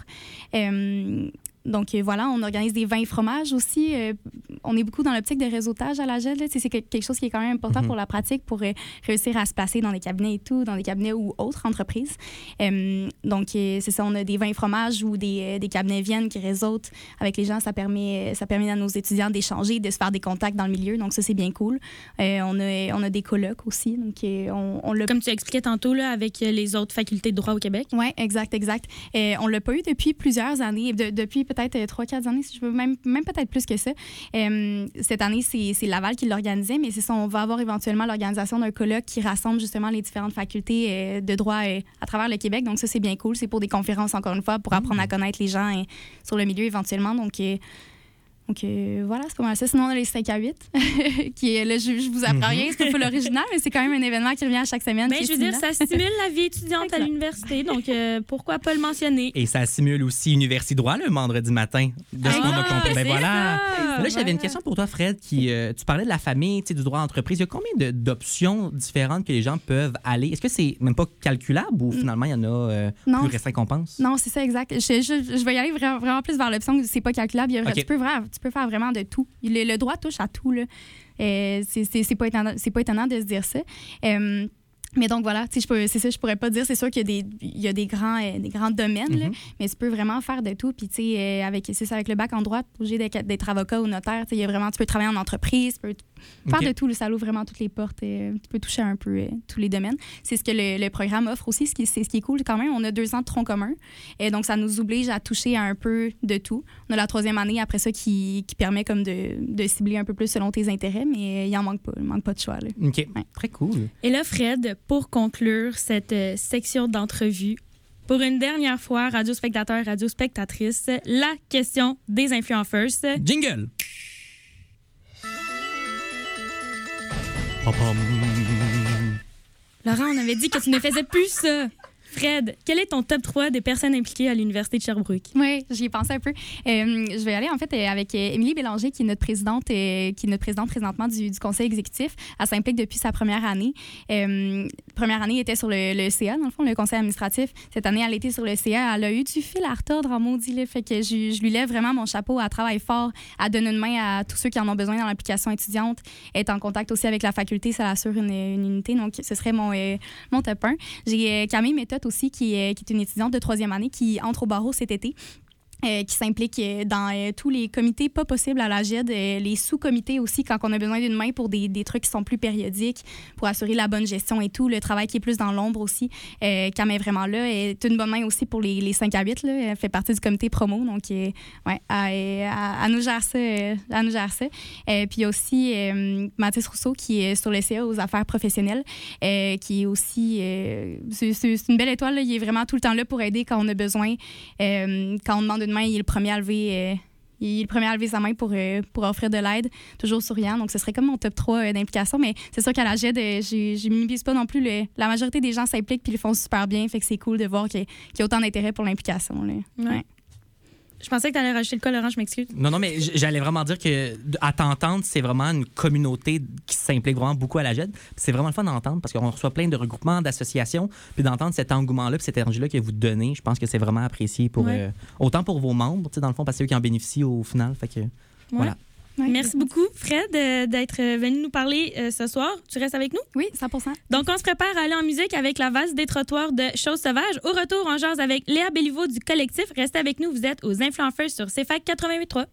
Euh, donc, euh, voilà, on organise des vins et fromages aussi. Euh, on est beaucoup dans l'optique de réseautage à la G E D. Là. C'est quelque chose qui est quand même important Mm-hmm. pour la pratique, pour euh, réussir à se placer dans des cabinets et tout, dans des cabinets ou autres entreprises. Euh, donc, euh, c'est ça, on a des vins et fromages ou des, euh, des cabinets viennent qui réseautent avec les gens. Ça permet, ça permet à nos étudiants d'échanger, de se faire des contacts dans le milieu. Donc, ça, c'est bien cool. Euh, on, a, on a des colloques aussi. Donc, euh, on, on l'a Comme tu expliquais tantôt là, avec les autres facultés de droit au Québec. Oui, exact, exact. Euh, on l'a pas eu depuis plusieurs années, de- depuis peut-être trois quatre années, si je veux, même, même peut-être plus que ça. Euh, cette année, c'est, c'est Laval qui l'organisait, mais c'est ça, on va avoir éventuellement l'organisation d'un colloque qui rassemble justement les différentes facultés euh, de droit euh, à travers le Québec. Donc ça, c'est bien cool. C'est pour des conférences, encore une fois, pour apprendre à connaître les gens euh, sur le milieu éventuellement. Donc... Euh, Donc, euh, voilà, c'est pas mal ça. Sinon, on a les cinq à huit, qui est, là, je, je vous apprends rien, c'est pas l'original, mais c'est quand même un événement qui revient à chaque semaine. Ben, qui est je veux dire, stimulant. ça stimule la vie étudiante à Exact. l'université, donc euh, pourquoi pas le mentionner? Et ça simule aussi Université droit le vendredi matin. De ce Ah, qu'on a compris. Ben c'est voilà. ça! Là, j'avais une question pour toi, Fred. Qui, euh, tu parlais de la famille, tu sais, du droit d'entreprise. Il y a combien de- d'options différentes que les gens peuvent aller? Est-ce que c'est même pas calculable ou finalement, il y en a euh, Non. plus restreint qu'on pense? Non, c'est ça, exact. Je, je, je vais y aller vraiment, vraiment plus vers l'option que c'est pas calculable. Il y a- OK. tu, peux vraiment, tu peux faire vraiment de tout. Le, le droit touche à tout. Là. Euh, c'est, c'est, c'est, pas étonnant, c'est pas étonnant de se dire ça. Euh, mais donc voilà, tu sais, je peux- c'est ça, je pourrais pas dire. C'est sûr qu'il y a des, il y a des, grands, euh, des grands domaines, là, Mhm. mais tu peux vraiment faire de tout. Puis, tu sais, euh, avec, c'est ça, avec le bac en droit, tu es obligé d'être, d'être avocat ou notaire. Tu sais, il y a vraiment, tu peux travailler en entreprise, tu peux faire OK. de tout. Là, ça ouvre vraiment toutes les portes. euh, tu peux toucher un peu euh, tous les domaines. C'est ce que le, le programme offre aussi. Ce qui, c'est ce qui est cool quand même. On a deux ans de tronc commun. Et donc, ça nous oblige à toucher à un peu de tout. On a la troisième année après ça qui, qui permet comme de, de cibler un peu plus selon tes intérêts, mais il en manque pas. Il manque pas de choix. Là. OK. Ouais. Très cool. Et là, Fred, pour conclure cette euh, section d'entrevue, pour une dernière fois, radiospectateurs, radiospectatrices, la question des influenceurs. Jingle! Pam-pam. Laurent, on avait dit que tu ne faisais plus ça. Fred, quel est ton top trois des personnes impliquées à l'Université de Sherbrooke? Oui, j'y ai pensé un peu. Euh, je vais aller en fait euh, avec euh, Émilie Bélanger, qui est notre présidente, euh, qui est notre présidente présentement du, du conseil exécutif. Elle s'implique depuis sa première année. Euh, première année, elle était sur le, le C A, dans le fond, le conseil administratif. Cette année, elle était sur le C A. Elle a eu du fil à retordre en maudit. Là, fait que je, je lui lève vraiment mon chapeau. Elle travaille fort. Elle donne une main à tous ceux qui en ont besoin dans l'application étudiante. Elle est en contact aussi avec la faculté. Ça assure une, une unité. Donc, ce serait mon, euh, mon top un. J'ai euh, Camille Méthode aussi, qui est, qui est une étudiante de troisième année qui entre au barreau cet été. Euh, qui s'implique euh, dans euh, tous les comités pas possibles à la G E D, euh, les sous-comités aussi, quand on a besoin d'une main pour des, des trucs qui sont plus périodiques, pour assurer la bonne gestion et tout, le travail qui est plus dans l'ombre aussi. Euh, Cam est vraiment là. Elle est une bonne main aussi pour les, les cinq à huit. Là. Elle fait partie du comité promo, donc euh, ouais, elle, elle- elle nous gère ça. euh, elle nous gère ça. Euh, puis il y a aussi euh, Mathis Rousseau qui est sur le C A aux affaires professionnelles, euh, qui est aussi... euh, c'est, c'est- c'est une belle étoile. Là. Il est vraiment tout le temps là pour aider quand on a besoin. Euh, quand on demande une main, il est le premier à lever, euh, il est le premier à lever sa main pour, euh, pour offrir de l'aide, toujours souriant. Donc, ce serait comme mon top trois euh, d'implication. Mais c'est sûr qu'à la G E D, euh, j'ai- je ne minimise pas non plus. Le- la majorité des gens s'impliquent puis ils le font super bien. Fait que c'est cool de voir qu'il y a, qu'il y a autant d'intérêt pour l'implication. Là. Ouais. Ouais. Je pensais que tu allais rajouter le quoi, Laurent, je m'excuse. Non, non, mais j- j'allais vraiment dire que à t'entendre, c'est vraiment une communauté qui s'implique vraiment beaucoup à la G E D. Puis c'est vraiment le fun d'entendre parce qu'on reçoit plein de regroupements, d'associations, puis d'entendre cet engouement-là, puis cette énergie-là que vous donnez. Je pense que c'est vraiment apprécié pour Ouais. euh, autant pour vos membres, tu sais, dans le fond, parce que c'est eux qui en bénéficient au final. Fait que voilà. Ouais, Merci beaucoup, Fred, euh, d'être venu nous parler euh, ce soir. Tu restes avec nous? Oui, cent pour cent. Donc, on se prépare à aller en musique avec la valse des trottoirs de Choses sauvages. Au retour, on jase avec Léa Béliveau du collectif. Restez avec nous, vous êtes aux Influenceurs sur C F A C quatre-vingt-huit point trois.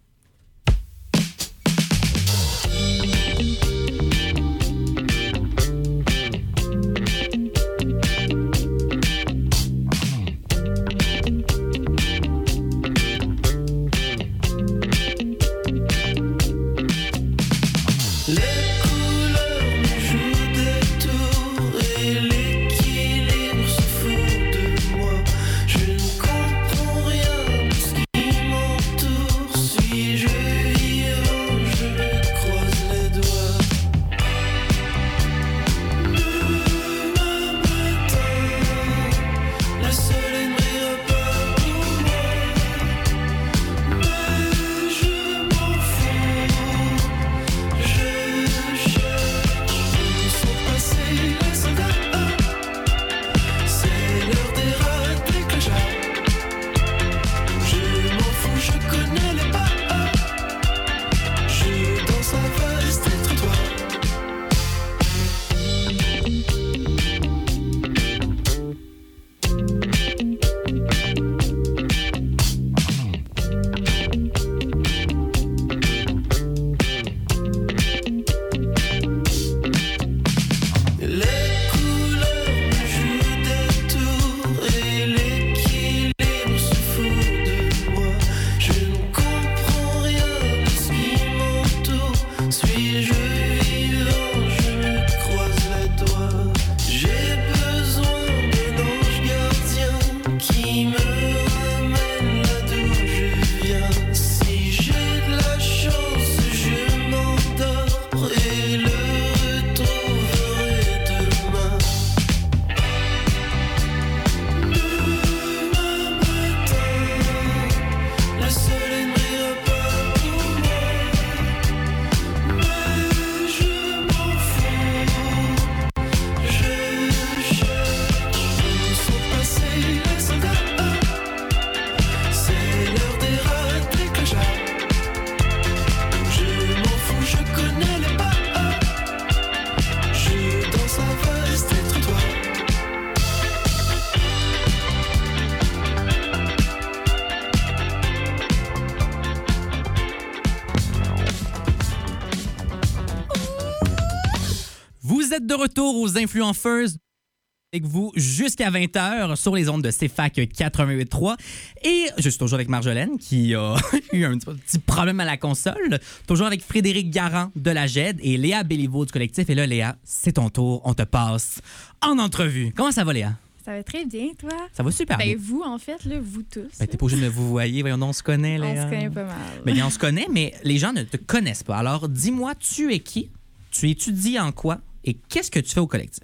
Vous êtes de retour aux Influenceurs avec vous jusqu'à vingt heures sur les ondes de C F A C quatre-vingt-huit point trois. Et je suis toujours avec Marjolaine qui a eu un petit problème à la console. Toujours avec Frédéric Garand de la G E D et Léa Béliveau du collectif. Et là, Léa, c'est ton tour. On te passe en entrevue. Comment ça va, Léa? Ça va très bien, toi? Ça va super Ben, bien. vous, en fait, là, vous tous. Ben, t'es pas obligé de me vous voyez. Voyons, on se connaît, on Léa. se connaît pas mal. Ben, bien, on se connaît, mais les gens ne te connaissent pas. Alors, dis-moi, tu es qui? Tu étudies en quoi? Et qu'est-ce que tu fais au collectif?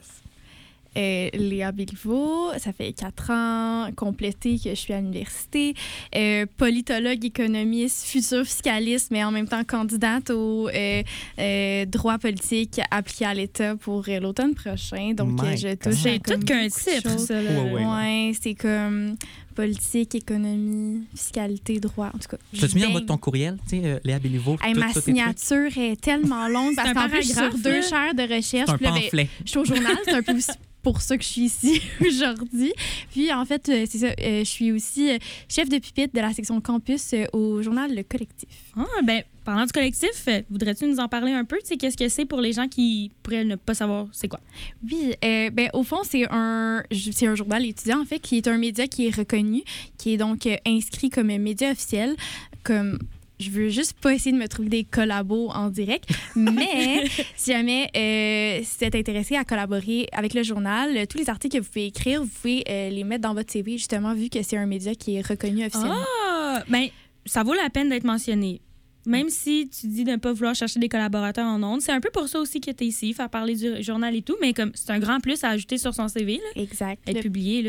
Euh, Léa Béliveau, ça fait quatre ans complété que je suis à l'université. Euh, politologue, économiste, future fiscaliste, mais en même temps candidate au euh, euh, droit politique appliqué à l'État pour euh, l'automne prochain. Donc, My euh, je God. touche à C'est comme tout qu'un beaucoup de titre, choses. ça. là. Ouais, ouais. Ouais, c'est comme politique, économie, fiscalité, droit, en tout cas. Tu t'as mis en baigne. mode ton courriel, tu sais, euh, Léa Béliveau? Hey, tout- ma tous tes trucs? signature est tellement longue parce un qu'en plus, je suis sur paragraphe, deux là. chaires de recherche. C'est un Puis là, ben, pamphlet. je suis au journal, c'est un peu aussi pour ça que je suis ici aujourd'hui. Puis en fait, euh, c'est ça, euh, je suis aussi euh, chef de pupitre de la section campus euh, au journal Le Collectif. Ah, ben, parlant du collectif, euh, voudrais-tu nous en parler un peu? Tu sais, qu'est-ce que c'est pour les gens qui pourraient ne pas savoir c'est quoi? Oui, euh, ben, au fond, c'est un, c'est un journal étudiant, en fait, qui est un média qui est reconnu, qui est donc euh, inscrit comme média officiel, comme... Je veux juste pas essayer de me trouver des collabos en direct, mais si jamais euh, si vous êtes intéressé à collaborer avec le journal, tous les articles que vous pouvez écrire, vous pouvez euh, les mettre dans votre C V, justement, vu que c'est un média qui est reconnu officiellement. Ah! Ben, ça vaut la peine d'être mentionné. Même si tu dis de ne pas vouloir chercher des collaborateurs en ondes, c'est un peu pour ça aussi que tu es ici, faire parler du journal et tout, mais comme c'est un grand plus à ajouter sur son C V, là, Exact. être Le- publié, là.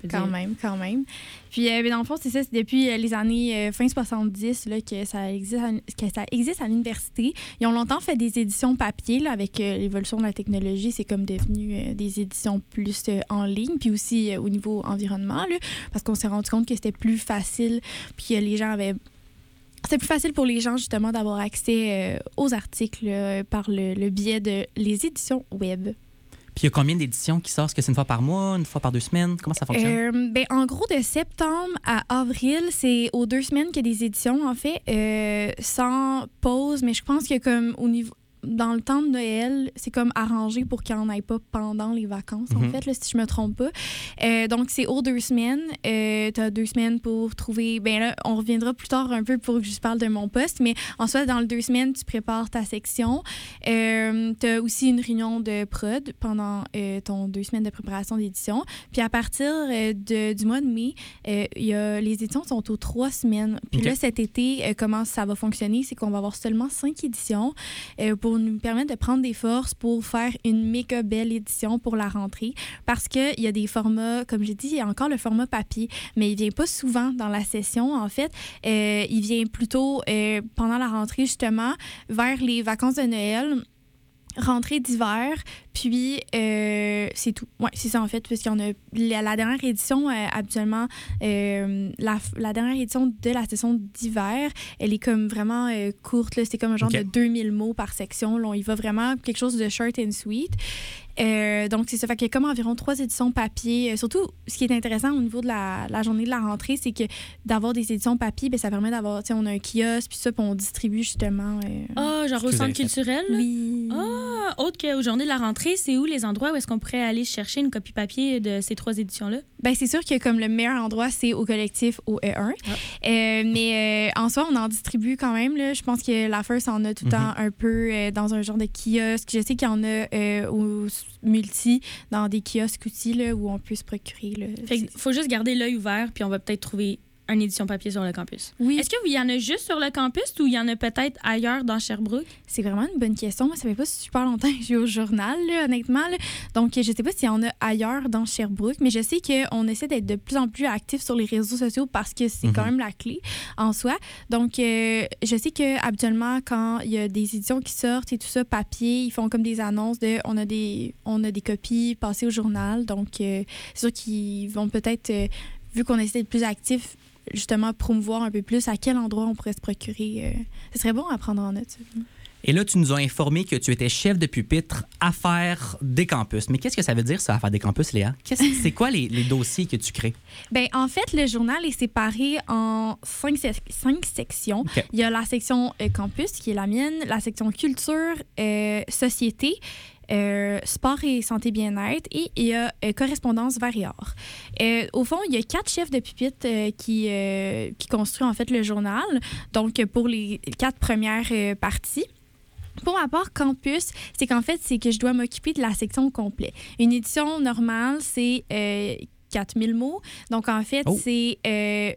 Quand même, quand même. Puis, euh, dans le fond, c'est ça, c'est depuis euh, les années euh, fin soixante-dix là, que, ça existe à, que ça existe à l'université. Ils ont longtemps fait des éditions papier, là, avec euh, l'évolution de la technologie. C'est comme devenu euh, des éditions plus euh, en ligne, puis aussi euh, au niveau environnement, là, parce qu'on s'est rendu compte que c'était plus facile, puis euh, les gens avaient... C'est plus facile pour les gens, justement, d'avoir accès euh, aux articles euh, par le, le biais de les éditions web. Puis il y a combien d'éditions qui sortent? Est-ce que c'est une fois par mois, une fois par deux semaines? Comment ça fonctionne? Euh, ben, en gros, de septembre à avril, c'est aux deux semaines qu'il y a des éditions, en fait, euh, sans pause. Mais je pense que comme au niveau... Dans le temps de Noël, c'est comme arrangé pour qu'il n'y en ait pas pendant les vacances, mm-hmm. en fait, là, si je me trompe pas. Euh, donc, c'est aux deux semaines. Euh, tu as deux semaines pour trouver... Ben là, on reviendra plus tard un peu pour que je parle de mon poste, mais en soit, dans les deux semaines, tu prépares ta section. Euh, tu as aussi une réunion de prod pendant euh, ton deux semaines de préparation d'édition. Puis à partir euh, de, du mois de mai, euh, y a, les éditions sont aux trois semaines. Puis okay. là, cet été, euh, comment ça va fonctionner, c'est qu'on va avoir seulement cinq éditions euh, pour nous permettre de prendre des forces pour faire une méga belle édition pour la rentrée. Parce qu'il y a des formats, comme j'ai dit, il y a encore le format papier, mais il vient pas souvent dans la session, en fait. Euh, il vient plutôt euh, pendant la rentrée, justement, vers les vacances de Noël, rentrée d'hiver, puis euh, c'est tout. Oui, c'est ça en fait, puisqu'il y en a la, la dernière édition, euh, habituellement, euh, la, la dernière édition de la session d'hiver, elle est comme vraiment euh, courte, là, c'est comme un genre okay. de deux mille mots par section. Là, on y va vraiment quelque chose de short and sweet. Euh, donc, c'est ça. Fait qu'il y a comme environ trois éditions papier. Euh, surtout, ce qui est intéressant au niveau de la, la journée de la rentrée, c'est que d'avoir des éditions papier, bien, ça permet d'avoir, tu sais, on a un kiosque, puis ça, puis on distribue justement. Ah, euh... oh, genre au centre culturel? Oui. Ah, oh, autre qu'aux journées de la rentrée, c'est où les endroits où est-ce qu'on pourrait aller chercher une copie papier de ces trois éditions-là? Bien, c'est sûr que comme le meilleur endroit, c'est au collectif au E un. Ah. Euh, mais euh, en soi, on en distribue quand même. Là. Je pense que la First en a tout le mm-hmm. temps un peu euh, dans un genre de kiosque. Je sais qu'il y en a euh, au multi, dans des kiosques aussi, là, où on peut se procurer. Là. Fait qu'il faut juste garder l'œil ouvert, puis on va peut-être trouver une édition papier sur le campus. Oui. Est-ce qu'il y en a juste sur le campus ou il y en a peut-être ailleurs dans Sherbrooke? C'est vraiment une bonne question. Moi, ça fait pas super longtemps que je suis au journal, là, honnêtement. Là. Donc, je sais pas s'il y en a ailleurs dans Sherbrooke, mais je sais qu'on essaie d'être de plus en plus actifs sur les réseaux sociaux parce que c'est mm-hmm. quand même la clé en soi. Donc, euh, je sais qu'habituellement, quand il y a des éditions qui sortent et tout ça, papier, ils font comme des annonces de on a des, on a des copies passées au journal. Donc, euh, c'est sûr qu'ils vont peut-être, euh, vu qu'on essaie d'être plus actifs, justement promouvoir un peu plus à quel endroit on pourrait se procurer. Euh, ce serait bon à prendre en note. Et là, tu nous as informé que tu étais chef de pupitre Affaires des campus. Mais qu'est-ce que ça veut dire, ça, Affaires des campus, Léa? Qu'est-ce, c'est quoi les, les dossiers que tu crées? Bien, en fait, le journal est séparé en cinq, sec- cinq sections. Okay. Il y a la section euh, campus, qui est la mienne, la section culture, euh, société, Euh, sport et santé bien-être, et il y a euh, correspondance vers et art. Euh, au fond, il y a quatre chefs de pupitre euh, qui, euh, qui construisent en fait le journal, donc pour les quatre premières euh, parties. Pour ma part, campus, c'est qu'en fait, c'est que je dois m'occuper de la section au complet. Une édition normale, c'est euh, quatre mille mots. Donc, en fait, oh. c'est, euh,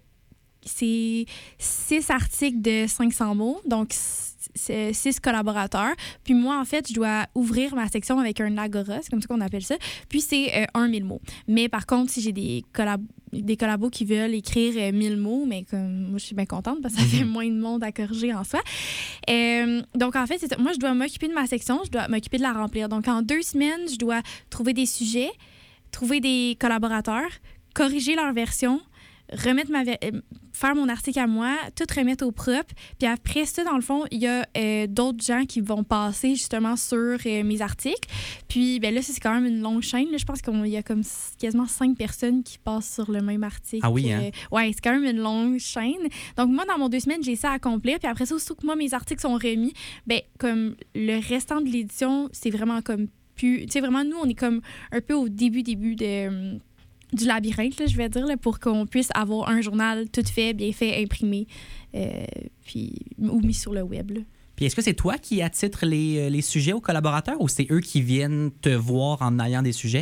c'est six articles de cinq cents mots. Donc, c'est six collaborateurs. Puis moi, en fait, je dois ouvrir ma section avec un agora, c'est comme ça qu'on appelle ça. Puis c'est euh, un mille mots. Mais par contre, si j'ai des, collab- des collabos qui veulent écrire euh, mille mots, mais comme moi, je suis bien contente parce que ça fait moins de monde à corriger en soi. Euh, donc, en fait, c'est ça. Moi, je dois m'occuper de ma section, je dois m'occuper de la remplir. Donc, en deux semaines, je dois trouver des sujets, trouver des collaborateurs, corriger leur version, remettre ma faire mon article à moi, tout remettre au propre. Puis après ça, dans le fond, il y a euh, d'autres gens qui vont passer justement sur euh, mes articles. Puis ben là, ça, c'est quand même une longue chaîne. Là. Je pense qu'il y a comme quasiment cinq personnes qui passent sur le même article. Ah oui, hein? Euh, ouais, c'est quand même une longue chaîne. Donc moi, dans mon deux semaines, j'ai ça à accomplir. Puis après ça, surtout que moi, mes articles sont remis, ben comme le restant de l'édition, c'est vraiment comme plus... Tu sais, vraiment, nous, on est comme un peu au début, début de... du labyrinthe, là, je vais dire, là, pour qu'on puisse avoir un journal tout fait, bien fait, imprimé, euh, puis, ou mis sur le web. Là. Puis est-ce que c'est toi qui attitres les, les sujets aux collaborateurs ou c'est eux qui viennent te voir en ayant des sujets?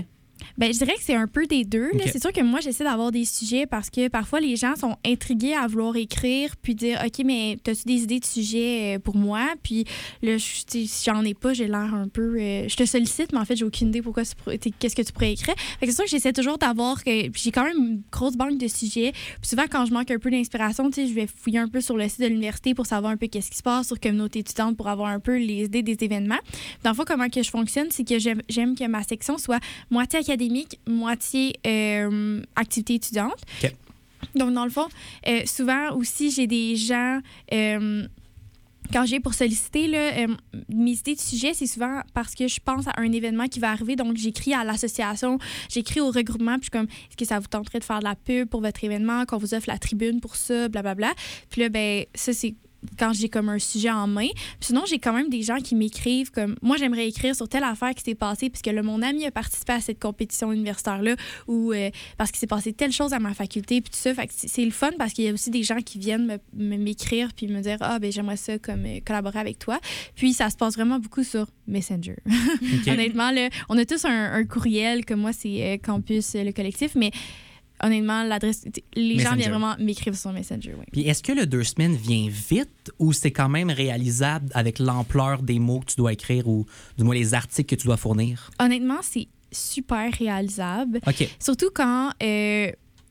Ben, je dirais que c'est un peu des deux. là. Ok. C'est sûr que moi, j'essaie d'avoir des sujets parce que parfois, les gens sont intrigués à vouloir écrire puis dire « OK, mais as-tu des idées de sujets euh, pour moi? » Puis là, je- tu sais, si j'en ai pas, j'ai l'air un peu... euh, je te sollicite, mais en fait, j'ai aucune idée pourquoi tu pourrais- t'es- qu'est-ce que tu pourrais écrire. Fait que c'est sûr que j'essaie toujours d'avoir... que- puis j'ai quand même une grosse banque de sujets. Puis souvent, quand je manque un peu d'inspiration, tu sais, je vais fouiller un peu sur le site de l'université pour savoir un peu qu'est-ce qui se passe sur communauté étudiante pour avoir un peu les idées des événements. Dans le fond, comment que je fonctionne, c'est que j'aime, j'aime que ma section soit moitié académique, moitié euh, activité étudiante. OK. Donc, dans le fond, euh, souvent aussi, j'ai des gens... euh, quand j'ai pour solliciter, là, euh, mes idées de sujet, c'est souvent parce que je pense à un événement qui va arriver. Donc, j'écris à l'association, j'écris au regroupement, puis je suis comme, est-ce que ça vous tenterait de faire de la pub pour votre événement, qu'on vous offre la tribune pour ça, blablabla. Puis là, ben ça, c'est quand j'ai comme un sujet en main. Puis sinon, j'ai quand même des gens qui m'écrivent comme, moi, j'aimerais écrire sur telle affaire qui s'est passée, puisque là, mon ami a participé à cette compétition universitaire-là, ou euh, parce qu'il s'est passé telle chose à ma faculté, puis tout ça. Fait que c'est, c'est le fun parce qu'il y a aussi des gens qui viennent me, me- m'écrire puis me dire, ah, ben j'aimerais ça comme euh, collaborer avec toi. Puis ça se passe vraiment beaucoup sur Messenger. OK. Honnêtement, là, on a tous un, un courriel, comme moi, c'est euh, Campus, euh, le collectif, mais honnêtement, l'adresse, les gens Messenger. viennent vraiment m'écrire sur Messenger, oui. Puis est-ce que le deux semaines vient vite ou c'est quand même réalisable avec l'ampleur des mots que tu dois écrire ou du moins les articles que tu dois fournir? Honnêtement, c'est super réalisable. OK. Surtout quand, euh,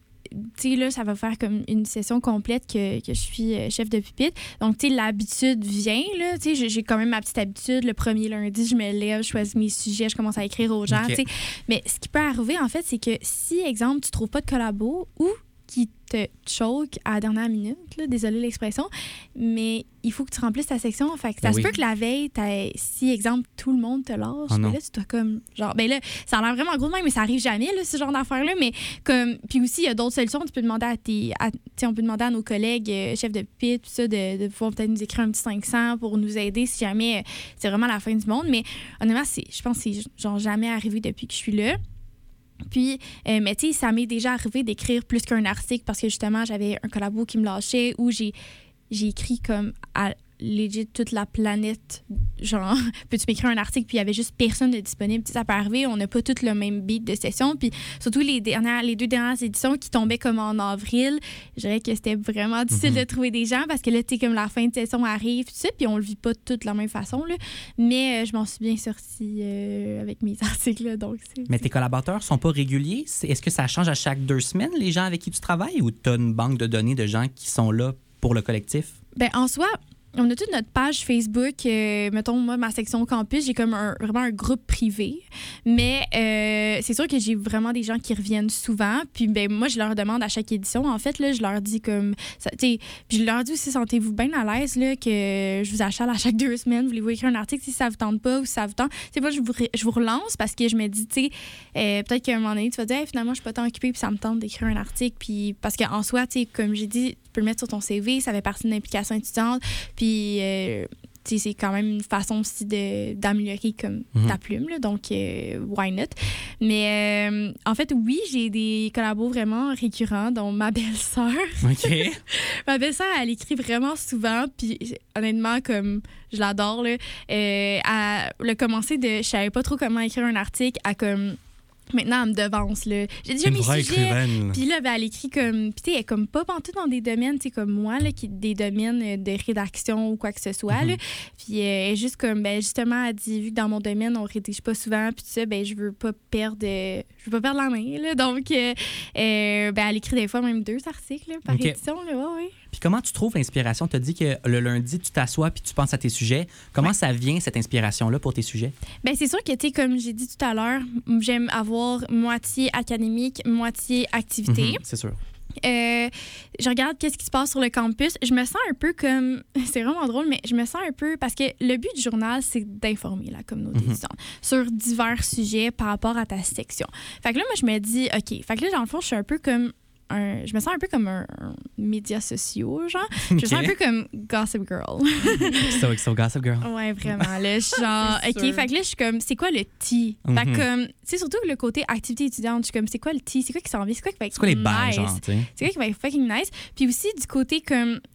tu sais, là, ça va faire comme une session complète que, que je suis euh, chef de pupitre. Donc, tu sais, l'habitude vient, là. Tu sais, j'ai- j'ai quand même ma petite habitude. Le premier lundi, je me lève, je choisis mes sujets, je commence à écrire aux gens, OK. tu sais. Mais ce qui peut arriver, en fait, c'est que si, exemple, tu trouves pas de collabo ou qui te choke à la dernière minute, là, désolé l'expression, mais il faut que tu remplisses ta section. Fait que ça Ben se oui. peut que la veille, t'aies- si, exemple, tout le monde te lâche, Oh ben non. là, tu dois comme, genre, ben là, ça a l'air vraiment gros de même, mais ça arrive jamais, là, ce genre d'affaires-là. Mais comme, puis aussi, il y a d'autres solutions. Tu peux demander à tes, à- tu sais, on peut demander à nos collègues, euh, chefs de pit, tout ça, de, de pouvoir peut-être nous écrire un petit cinq cents pour nous aider si jamais euh, c'est vraiment la fin du monde. Mais honnêtement, c'est, je pense que c'est genre jamais arrivé depuis que je suis là. Puis, euh, mais tu sais, ça m'est déjà arrivé d'écrire plus qu'un article parce que justement, j'avais un collabo qui me lâchait ou j'ai, j'ai écrit comme à legit toute la planète, genre, peux-tu m'écrire un article, puis il y avait juste personne de disponible. Tu sais, ça peut arriver, on n'a pas tous le même beat de session, puis surtout les, dernières, les deux dernières éditions qui tombaient comme en avril, je dirais que c'était vraiment difficile Mhm. de trouver des gens parce que là, tu sais, comme la fin de session arrive, tout ça, puis on le vit pas toutes de la même façon, là. Mais euh, je m'en suis bien sortie euh, avec mes articles, là, donc c'est... Mais tes collaborateurs sont pas réguliers. C'est- Est-ce que ça change à chaque deux semaines, les gens avec qui tu travailles, ou tu as une banque de données de gens qui sont là pour le collectif? Ben, en soi, on a toute notre page Facebook. Euh, mettons, moi, ma section campus, j'ai comme un, vraiment un groupe privé. Mais euh, c'est sûr que j'ai vraiment des gens qui reviennent souvent. Puis, ben, moi, je leur demande à chaque édition. En fait, là, je leur dis comme. ça- tu sais, puis je leur dis aussi, sentez-vous bien à l'aise là, que je vous achale à chaque deux semaines. Voulez-vous écrire un article si ça vous tente pas ou si ça vous tente? Tu sais, moi, je vous, re- je vous relance parce que je me dis, tu sais, euh, peut-être qu'à un moment donné, tu vas dire, hey, finalement, je suis pas tant occupée puis ça me tente d'écrire un article. Puis, parce qu'en soi, tu sais, comme j'ai dit, tu peux le mettre sur ton C V, ça fait partie de l'implication étudiante. Puis, euh, tu sais, c'est quand même une façon aussi de, d'améliorer comme Mhm. ta plume, là, donc euh, why not? Mais euh, en fait, oui, j'ai des collabos vraiment récurrents, dont ma belle-sœur. OK. Ma belle-sœur, elle écrit vraiment souvent, puis honnêtement, comme je l'adore, là, euh, elle a commencé de... Je savais pas trop comment écrire un article, à comme... Maintenant, elle me devance, là. J'ai déjà Une mes vraie sujets. écrivaine. Puis là, ben, elle écrit comme. Puis tu sais, elle est comme pas pantoute dans des domaines, tu sais, comme moi, là, qui, des domaines euh, de rédaction ou quoi que ce soit, là. Puis euh, elle est juste comme, ben, justement, elle dit, vu que dans mon domaine, on rédige pas souvent, puis tout ça, ben, je veux pas perdre. euh, je veux pas perdre la main, là. Donc, euh, euh, ben, elle écrit des fois même deux articles, là, par OK. édition, là. Ouais, ouais. Puis comment tu trouves l'inspiration? Tu as dit que le lundi, tu t'assois puis tu penses à tes sujets. Comment ça vient, cette inspiration-là, pour tes sujets? Ben c'est sûr que, tu sais, comme j'ai dit tout à l'heure, j'aime avoir moitié académique, moitié activité. Mhm, c'est sûr. Euh, je regarde qu'est-ce qui se passe sur le campus. Je me sens un peu comme... C'est vraiment drôle, mais je me sens un peu... Parce que le but du journal, c'est d'informer la communauté Mhm. étudiante sur divers sujets par rapport à ta section. Fait que là, moi, je me dis, OK. Fait que là, dans le fond, je suis un peu comme... Un, je me sens un peu comme un, un média social, genre. Je me sens un peu comme Gossip Girl. So, so Gossip Girl. Ouais, vraiment. Là, je suis genre, C'est OK, sûr. fait que là, je suis comme, c'est quoi le T? Fait Mhm. que comme, tu sais, surtout le côté activité étudiante, je suis comme, c'est quoi le T? C'est quoi qui s'en vient? C'est quoi qui va être C'est quoi les nice? bails, genre, tu sais? C'est quoi qui va être fucking nice? Puis aussi, du côté comme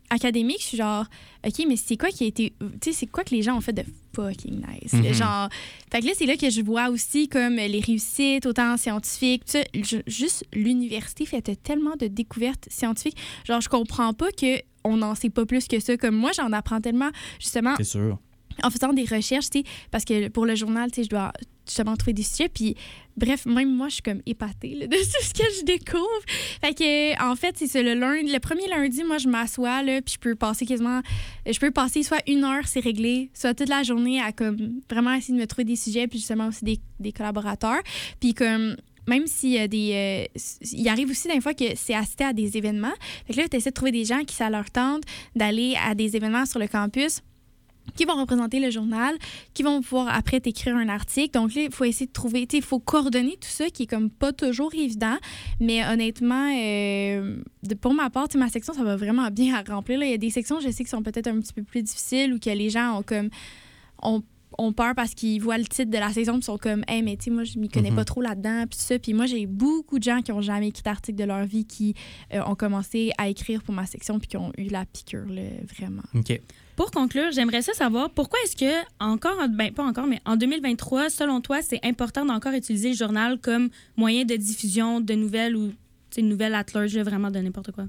académique, je suis genre, OK, mais c'est quoi qui a été. Tu sais, c'est quoi que les gens ont fait de fucking nice? Mm-hmm. Genre. Fait que là, c'est là que je vois aussi comme les réussites, autant scientifiques, tout ça. Je- juste, l'université fait tellement de découvertes scientifiques. Genre, je comprends pas qu'on n'en sait pas plus que ça. Comme moi, j'en apprends tellement, justement, C'est sûr. en faisant des recherches, tu sais, parce que pour le journal, tu sais, je dois justement trouver des sujets. Puis, bref, même moi, je suis comme épatée là, de tout ce que je découvre. Fait que, en fait, c'est ça, le lundi, le premier lundi, moi, je m'assois, là, puis je peux passer quasiment, je peux passer soit une heure, c'est réglé, soit toute la journée à, comme, vraiment essayer de me trouver des sujets, puis justement aussi des, des collaborateurs. Puis, comme, même s'il y a des. Euh, il arrive aussi des fois que c'est assister à des événements. Fait que là, tu essaies de trouver des gens qui, ça leur tente d'aller à des événements sur le campus, qui vont représenter le journal, qui vont pouvoir après t'écrire un article. Donc là, il faut essayer de trouver, tu sais, il faut coordonner tout ça qui est comme pas toujours évident. Mais honnêtement, euh, de, pour ma part, tu sais, ma section, ça va vraiment bien à remplir. Là. Il y a des sections, je sais, qui sont peut-être un petit peu plus difficiles ou que les gens ont comme ont, ont peur parce qu'ils voient le titre de la saison et sont comme « Hey, mais tu sais, moi, je m'y connais Mhm. pas trop là-dedans. » Puis tout ça. Puis moi, j'ai beaucoup de gens qui ont jamais écrit d'article de leur vie qui euh, ont commencé à écrire pour ma section puis qui ont eu la piqûre, là, vraiment. OK. Pour conclure, j'aimerais ça savoir pourquoi est-ce que, encore, en- ben pas encore, mais en deux mille vingt-trois, selon toi, c'est important d'encore utiliser le journal comme moyen de diffusion de nouvelles ou de nouvelles at large, là, vraiment de n'importe quoi?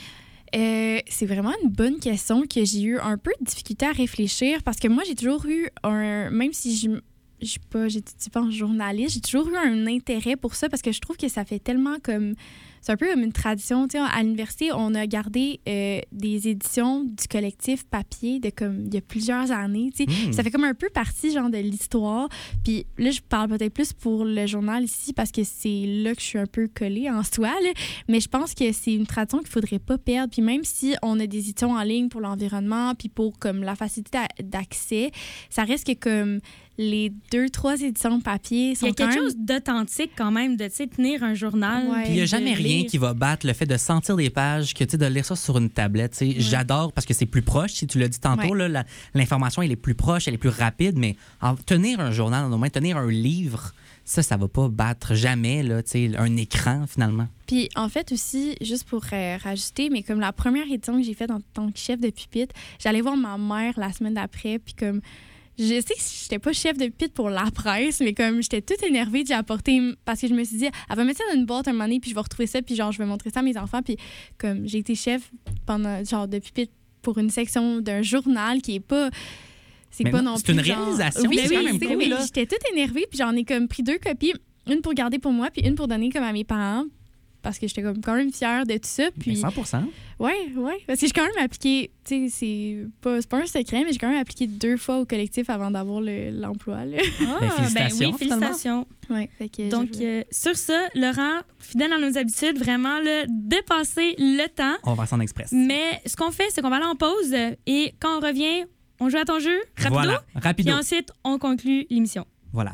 Euh, c'est vraiment une bonne question que j'ai eu un peu de difficulté à réfléchir parce que moi, j'ai toujours eu un. Même si je je suis pas, j'étudie pas en journaliste, j'ai toujours eu un intérêt pour ça parce que je trouve que ça fait tellement comme. C'est un peu comme une tradition. Tu sais, à l'université, on a gardé euh, des éditions du collectif papier de comme il y a plusieurs années. Tu sais. Mm. Ça fait comme un peu partie genre de l'histoire. Puis là, je parle peut-être plus pour le journal ici parce que c'est là que je suis un peu collée en soi. Là. Mais je pense que c'est une tradition qu'il faudrait pas perdre. Puis même si on a des éditions en ligne pour l'environnement puis pour comme la facilité d'a- d'accès, ça reste que comme les deux, trois éditions papier sont Il y a quelque quand même... chose d'authentique quand même de tu sais, tenir un journal. Ouais. Puis il n'y a de jamais rien lire. qui va battre le fait de sentir des pages que tu sais, de lire ça sur une tablette. tu sais. J'adore parce que c'est plus proche. Si tu l'as dit tantôt, Ouais. là, la- l'information elle est plus proche, elle est plus rapide, mais en, tenir un journal dans nos mains, tenir un livre, ça, ça va pas battre jamais là, tu sais, un écran finalement. Puis en fait aussi, juste pour euh, rajouter, mais comme la première édition que j'ai faite en tant que chef de pupitre, j'allais voir ma mère la semaine d'après, puis comme... Je sais que j'étais pas chef de pupitre pour la presse, mais comme j'étais toute énervée, j'ai apporté... Parce que je me suis dit, elle va mettre ça dans une boîte un moment donné, puis je vais retrouver ça, puis genre, je vais montrer ça à mes enfants. Puis comme j'ai été chef pendant, genre, de pupitre pour une section d'un journal qui est pas... C'est Mais pas non, non c'est plus une genre- réalisation, Oui, c'est oui, quand même c'est- cool, mais là. j'étais toute énervée, puis j'en ai comme pris deux copies. Une pour garder pour moi, puis une pour donner comme à mes parents. Parce que j'étais comme quand même fière de tout ça. Puis... cent pour cent. Ouais, ouais. Parce que j'ai quand même appliqué, tu sais, c'est pas, c'est pas un secret, mais j'ai quand même appliqué deux fois au collectif avant d'avoir le- l'emploi. Là. Ah, Ben, ben félicitations, oui, finalement. félicitations. Ouais, fait que Donc, je- euh, sur ça, Laurent, fidèle à nos habitudes, vraiment là, dépasser le temps. On va faire ça en express. Mais ce qu'on fait, c'est qu'on va aller en pause euh, et quand on revient, on joue à ton jeu, rapido, Voilà, rapido. puis ensuite, on conclut l'émission. Voilà.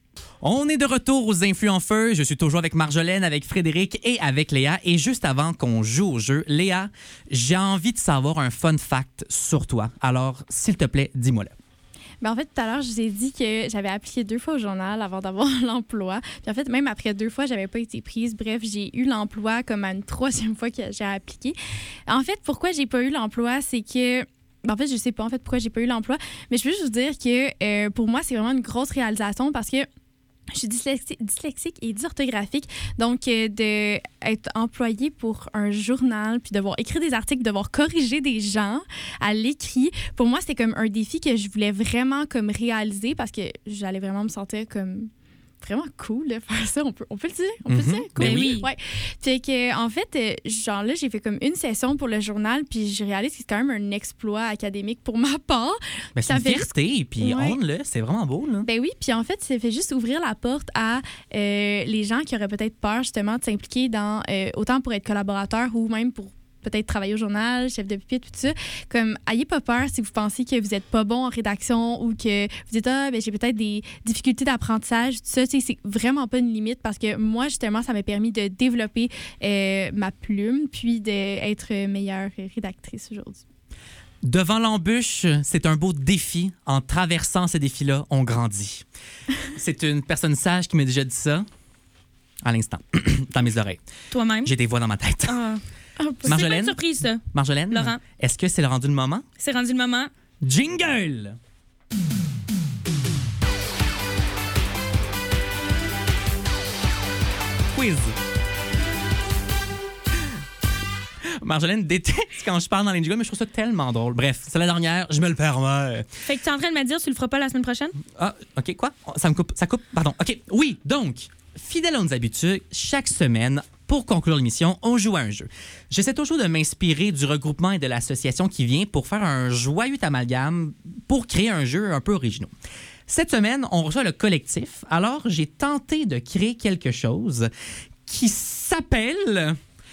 On est de retour aux Influx en feu. Je suis toujours avec Marjolaine, avec Frédéric et avec Léa. Et juste avant qu'on joue au jeu, Léa, j'ai envie de savoir un fun fact sur toi. Alors, s'il te plaît, dis-moi-le. Ben, en fait, tout à l'heure, je vous ai dit que j'avais appliqué deux fois au journal avant d'avoir l'emploi. Puis en fait, même après deux fois, j'avais pas été prise. Bref, j'ai eu l'emploi comme à une troisième fois que j'ai appliqué. En fait, pourquoi j'ai pas eu l'emploi, c'est que... ben, en fait, je sais pas en fait pourquoi j'ai pas eu l'emploi, mais je veux juste vous dire que euh, pour moi, c'est vraiment une grosse réalisation parce que je suis dyslexique, dyslexique et dysorthographique. Donc, euh, d'être employée pour un journal, puis devoir écrire des articles, devoir corriger des gens à l'écrit, pour moi, c'était comme un défi que je voulais vraiment comme réaliser parce que j'allais vraiment me sentir comme vraiment cool de faire ça. On peut, on peut le dire? On peut Mhm. le dire? Cool. Ben oui. Ouais. Fait que, en fait, euh, genre là, j'ai fait comme une session pour le journal, puis je réalise que c'est quand même un exploit académique pour ma part. Ben, c'est Ça une fait- fierté, puis Ouais. on-le, c'est vraiment beau. Là. Ben oui, puis en fait, ça fait juste ouvrir la porte à euh, les gens qui auraient peut-être peur justement de s'impliquer dans, euh, autant pour être collaborateur ou même pour peut-être travailler au journal, chef de pupitre, tout ça. Comme, ayez pas peur si vous pensez que vous êtes pas bon en rédaction ou que vous dites, ah, ben j'ai peut-être des difficultés d'apprentissage, tout ça. Tu sais, c'est vraiment pas une limite parce que moi, justement, ça m'a permis de développer euh, ma plume puis d'être meilleure rédactrice aujourd'hui. Devant l'embûche, c'est un beau défi. En traversant ces défis-là, on grandit. C'est une personne sage qui m'a déjà dit ça à l'instant, dans mes oreilles. Toi-même? J'ai des voix dans ma tête. Ah, C'est pas une Marjolaine? surprise, ça. Marjolaine? Laurent. Est-ce que c'est le rendu le moment? C'est rendu le moment. Jingle! Quiz. Marjolaine déteste quand je parle dans les jingles, mais je trouve ça tellement drôle. Bref, c'est la dernière, je me le permets. Fait que tu es en train de me dire tu le feras pas la semaine prochaine? Ah, OK, quoi? Ça me coupe, ça coupe, pardon. OK, oui, donc, fidèle à nos habitudes, chaque semaine, pour conclure l'émission, on joue à un jeu. J'essaie toujours de m'inspirer du regroupement et de l'association qui vient pour faire un joyeux amalgame pour créer un jeu un peu original. Cette semaine, on reçoit le collectif. Alors, j'ai tenté de créer quelque chose qui s'appelle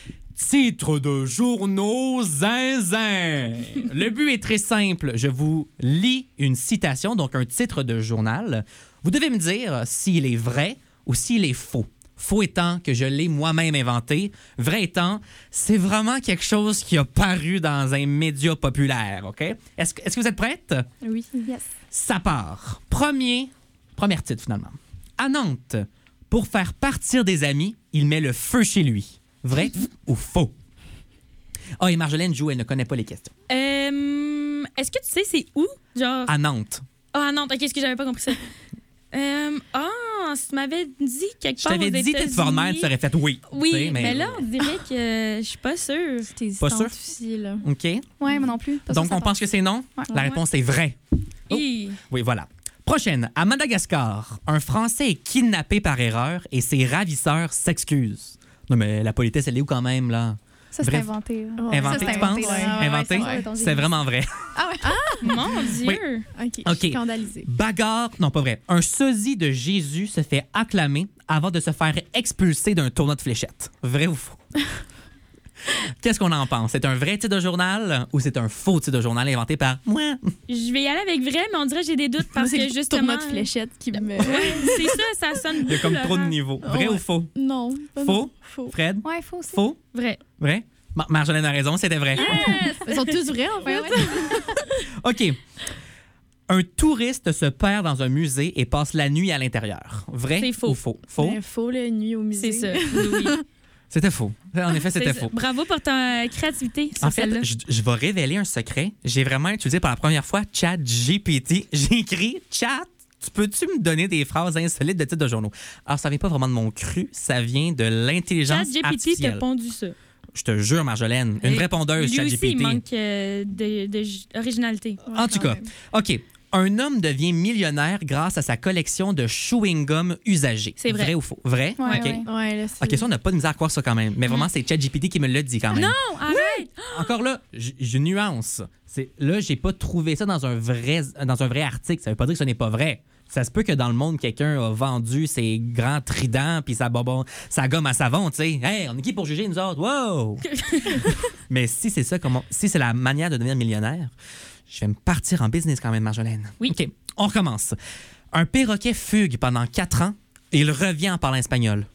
Titre de journaux zinzin. Le but est très simple. Je vous lis une citation, donc un titre de journal. Vous devez me dire s'il est vrai ou s'il est faux. Faux étant que je l'ai moi-même inventé. Vrai étant, c'est vraiment quelque chose qui a paru dans un média populaire, OK? Est-ce que, est-ce que vous êtes prête? Oui, yes. Ça part. Premier, premier titre, finalement. À Nantes, pour faire partir des amis, il met le feu chez lui. Vrai ou faux? Ah, oh, et Marjolaine joue, elle ne connaît pas les questions. Euh, Est-ce que tu sais c'est où? Genre. À Nantes. Ah, non, ok, est-ce que j'avais pas compris ça? Euh, ah, si tu m'avais dit quelque Je part. t'avais aux dit, t'es fort mère, tu aurais fait oui. Oui, Tu sais, mais... mais là, on dirait que je suis pas sûre. T'es Pas sûr? aussi, là. OK. Ouais, moi non plus. Pas Donc, sûr, ça on pense que c'est non? Ouais. La Ouais. réponse est vrai. Oh. Hi. Oui, voilà. Prochaine. À Madagascar, un Français est kidnappé par erreur et ses ravisseurs s'excusent. Non, mais la politesse, elle est où quand même, là? Ça, c'est Bref. inventé. Inventé, Ça, c'est tu penses? inventé, ouais. Ouais, ouais, Inventé? ouais, ouais. C'est vraiment vrai. Mon Dieu. Oui. OK, OK. je suis scandalisée. Bagarre, non pas vrai. Un sosie de Jésus se fait acclamer avant de se faire expulser d'un tournoi de fléchettes. Vrai ou faux? Qu'est-ce qu'on en pense? C'est un vrai titre de journal ou c'est un faux titre de journal inventé par moi? Je vais y aller avec vrai, mais on dirait que j'ai des doutes Moi, parce c'est que le justement. tournoi de fléchettes qui me... Ouais, c'est ça, ça sonne Il y a beaucoup, comme trop de Laurent. niveaux. Vrai Ouais. ou faux? Non. pas Faux? non. Faux. Fred? Ouais, faux aussi. Faux? Vrai. Vrai? Mar- Marjolaine a raison, c'était vrai. Ils sont tous vrais, en fait. Ouais, ouais. OK. Un touriste se perd dans un musée et passe la nuit à l'intérieur. Vrai C'est faux. ou faux? Faux? Mais faux, la nuit au musée. C'est ça. Oui. C'était faux. En effet, c'était C'est ça. faux. Bravo pour ta créativité sur En celle-là. fait, je, je vais révéler un secret. J'ai vraiment utilisé pour la première fois ChatGPT. J'ai écrit Chat, tu peux-tu me donner des phrases insolites de titres de journaux? Alors, ça vient pas vraiment de mon cru, ça vient de l'intelligence ChatGPT artificielle. t'a pondu ça. Je te jure, Marjolaine, une Et vraie pondeuse, Lui aussi, ChatGPT. il manque euh, de, de j- originalité. Ouais, En tout quand cas, même. OK. Un homme devient millionnaire grâce à sa collection de chewing-gum usagés. C'est vrai. ou faux? Vrai? Ouais, OK. ouais. Ouais, là, c'est... OK, ça, on n'a pas de misère à croire ça quand même. Mais vraiment, c'est ChatGPT qui me l'a dit quand même. Non, arrête! Encore là, j- je nuance. C'est, là, j'ai pas trouvé ça dans un, vrai, dans un vrai article. Ça veut pas dire que ce n'est pas vrai. Ça se peut que dans le monde, quelqu'un a vendu ses grands tridents puis sa, bonbon, sa gomme à savon, tu sais. Hey, on est qui pour juger, nous autres? Wow! Mais si c'est ça, comment, si c'est la manière de devenir millionnaire, je vais me partir en business quand même, Marjolaine. Oui. OK, on recommence. Un perroquet fugue pendant quatre ans et il revient en parlant espagnol.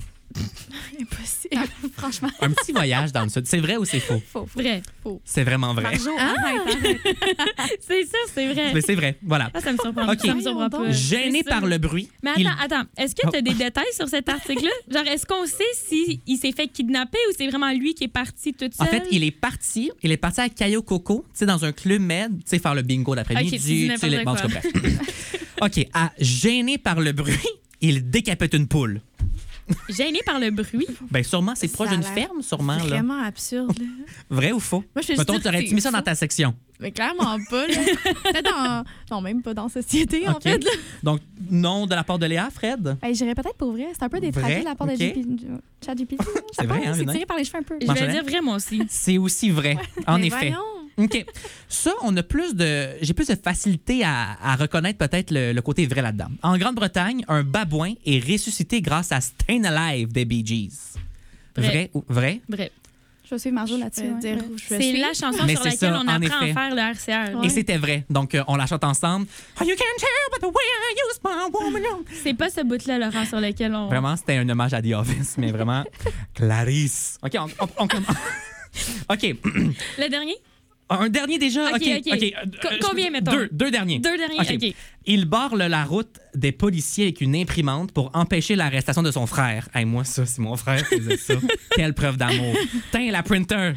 Impossible. Franchement. Un petit voyage dans le sud. C'est vrai ou c'est faux? Faux, faux. Vrai. C'est vraiment vrai. Marjo, arrête, arrête. C'est ça, c'est vrai. Mais c'est vrai, voilà. Ah, ça me surprend. OK. Ça me surprend pas. Gêné C'est ça. par le bruit. Mais attends, il- attends. Est-ce que tu as Oh. des détails sur cet article-là? Genre, est-ce qu'on sait s'il il s'est fait kidnapper ou c'est vraiment lui qui est parti tout En seul? fait, il est parti, il est parti à Cayo Coco, tu sais, dans un club med, tu sais, faire le bingo l'après-midi. Ok, tu dis n'importe les- bon, en tout quoi. cas, bref. OK, à gêné par le bruit, il décapite une poule. Gêné par le bruit? Ben sûrement, c'est proche Ça a d'une l'air ferme, sûrement, là. Vraiment absurde. là. Vrai ou faux? Moi, je fais juste Mettons, dire tu aurais que c'est mis ça dans faux. ta section. Mais clairement pas. Là. Peut-être dans... Non, même pas dans société, en OK. fait. Là. Donc, non de la part de Léa, Fred? Ben, j'irais peut-être pour vrai. C'est un peu des Vrai? traduits de la part Ok. de G P ChatGPT. C'est vrai, hein, C'est Luna? tiré par les cheveux un peu. Je Marjolaine? vais dire vrai, moi aussi. C'est aussi vrai, en Mais effet. voyons. OK. Ça, on a plus de. J'ai plus de facilité à, à reconnaître peut-être le, le côté vrai là-dedans. En Grande-Bretagne, un babouin est ressuscité grâce à Stayin' Alive des Bee Gees. Vrai. Vrai ou vrai? Vrai. Je vais suivre Marjo là-dessus. Je vais ouais. dire- Ouais. je vais C'est suivre. la chanson Mais sur c'est laquelle ça, on en apprend effet. à faire le R C R. Et c'était vrai. Donc, euh, on la chante ensemble. Oh, you can tell by the way I use my woman. C'est pas ce bout-là, Laurent, sur lequel on... Vraiment, c'était un hommage à The Office, mais vraiment, Clarisse. OK, on, on, on commence. OK. Le dernier? Un dernier déjà? OK, OK. OK. Co- combien, mettons? Deux, deux derniers. Deux derniers, OK. OK. Il barre le- la route des policiers avec une imprimante pour empêcher l'arrestation de son frère. Hey, moi, ça, si mon frère faisait ça, quelle preuve d'amour. Tiens, la printer.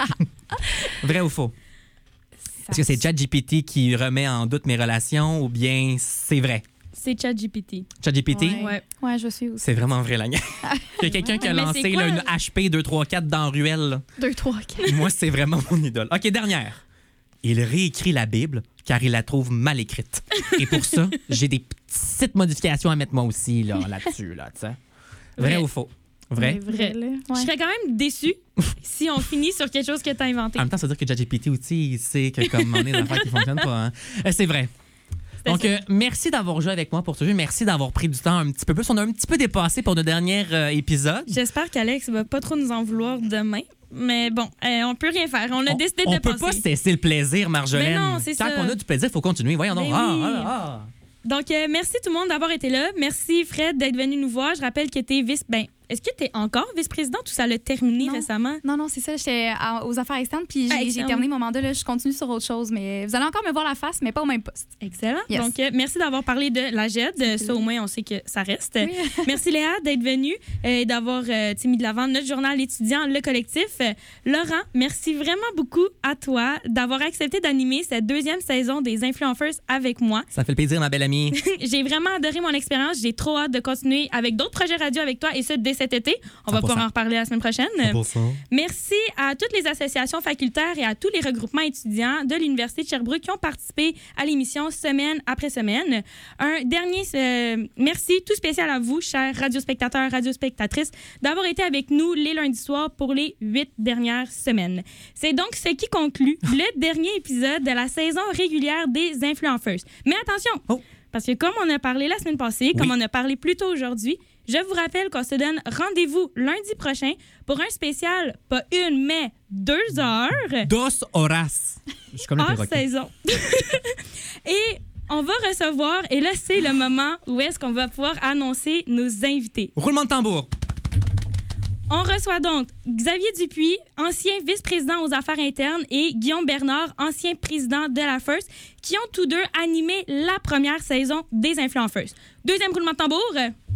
Vrai ou faux? Est-ce que c'est ChatGPT qui remet en doute mes relations ou bien c'est vrai? C'est ChatGPT. ChatGPT? Ouais. ouais. Ouais, je suis aussi. C'est vraiment vrai, la gang. Il y a quelqu'un qui a Mais lancé c'est quoi? là, une H P deux trois quatre dans Ruelle. là. Deux, trois, quatre. Moi, c'est vraiment mon idole. OK, dernière. Il réécrit la Bible car il la trouve mal écrite. Et pour ça, j'ai des petites modifications à mettre moi aussi là, là-dessus. Là, tu sais. Vrai Vrai. ou faux? Vrai? Mais vrai, là. Je serais quand même déçue si on finit sur quelque chose que tu as inventé. En même temps, ça veut dire que ChatGPT aussi, il sait que comme on est des affaires qui fonctionnent pas. Hein? Euh, C'est vrai. C'était Donc, ça. euh, merci d'avoir joué avec moi pour ce jeu. Merci d'avoir pris du temps un petit peu plus. On a un petit peu dépassé pour notre dernier euh, épisode. J'espère qu'Alex va pas trop nous en vouloir demain. Mais bon, euh, on peut rien faire. On a On- décidé on de peut passer. pas cesser le plaisir, Marjolaine. Mais non, c'est Tant ça. qu'on a du plaisir, il faut continuer. Voyons donc. Mais Ah, oui. ah, ah. Donc, euh, merci tout le monde d'avoir été là. Merci, Fred, d'être venu nous voir. Je rappelle que tu es vice... Ben, est-ce que tu es encore vice-présidente ou ça l'a terminé Non. récemment? Non, non, c'est ça. J'étais à- aux affaires externes, puis Ah, j'ai- j'ai externe. terminé mon mandat. Là, je continue sur autre chose, mais vous allez encore me voir la face, mais pas au même poste. Excellent. Yes. Donc, euh, merci d'avoir parlé de la G E D. Euh, Ça, au moins, on sait que ça reste. Oui. Merci, Léa, d'être venue euh, et d'avoir euh, tu sais, mis de l'avant notre journal étudiant, Le Collectif. Euh, Laurent, merci vraiment beaucoup à toi d'avoir accepté d'animer cette deuxième saison des Influencers avec moi. Ça fait le plaisir, ma belle amie. J'ai vraiment adoré mon expérience. J'ai trop hâte de continuer avec d'autres projets radio avec toi et ça dès cet été. On va cent pour cent. pouvoir en reparler la semaine prochaine. cent pour cent. Merci à toutes les associations facultaires et à tous les regroupements étudiants de l'Université de Sherbrooke qui ont participé à l'émission semaine après semaine. Un dernier euh, merci tout spécial à vous, chers radiospectateurs, radiospectatrices, d'avoir été avec nous les lundis soirs pour les huit dernières semaines. C'est donc ce qui conclut le dernier épisode de la saison régulière des Influencers. Mais attention! Oh. Parce que comme on a parlé la semaine passée, comme Oui. on a parlé plus tôt aujourd'hui, je vous rappelle qu'on se donne rendez-vous lundi prochain pour un spécial, pas une, mais deux heures, Dos horas. Je suis comme le hors perroquet. saison. Et on va recevoir, et là, c'est le moment où est-ce qu'on va pouvoir annoncer nos invités. Roulement de tambour. On reçoit donc Xavier Dupuis, ancien vice-président aux affaires internes, et Guillaume Bernard, ancien président de la First, qui ont tous deux animé la première saison des Influencers. Deuxième roulement de tambour.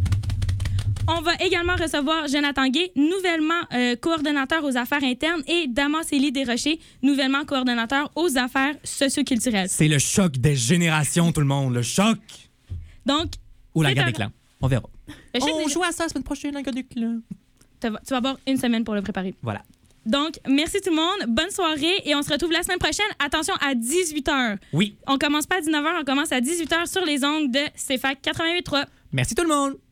On va également recevoir Jonathan Gay, nouvellement euh, coordonnateur aux affaires internes, et Damas Elie Desrochers, nouvellement coordonnateur aux affaires socioculturelles. C'est le choc des générations, tout le monde. Le choc. Donc, Ou la C'est guerre un- des clans. On verra. je sais On déjà- joue à ça la semaine prochaine, la guerre des clans. tu vas tu vas avoir une semaine pour le préparer. Voilà. Donc, merci tout le monde. Bonne soirée et on se retrouve la semaine prochaine. Attention, à dix-huit heures. Oui. On commence pas à dix-neuf heures, on commence à dix-huit heures sur les ondes de C F A C quatre-vingt-huit point trois. Merci tout le monde.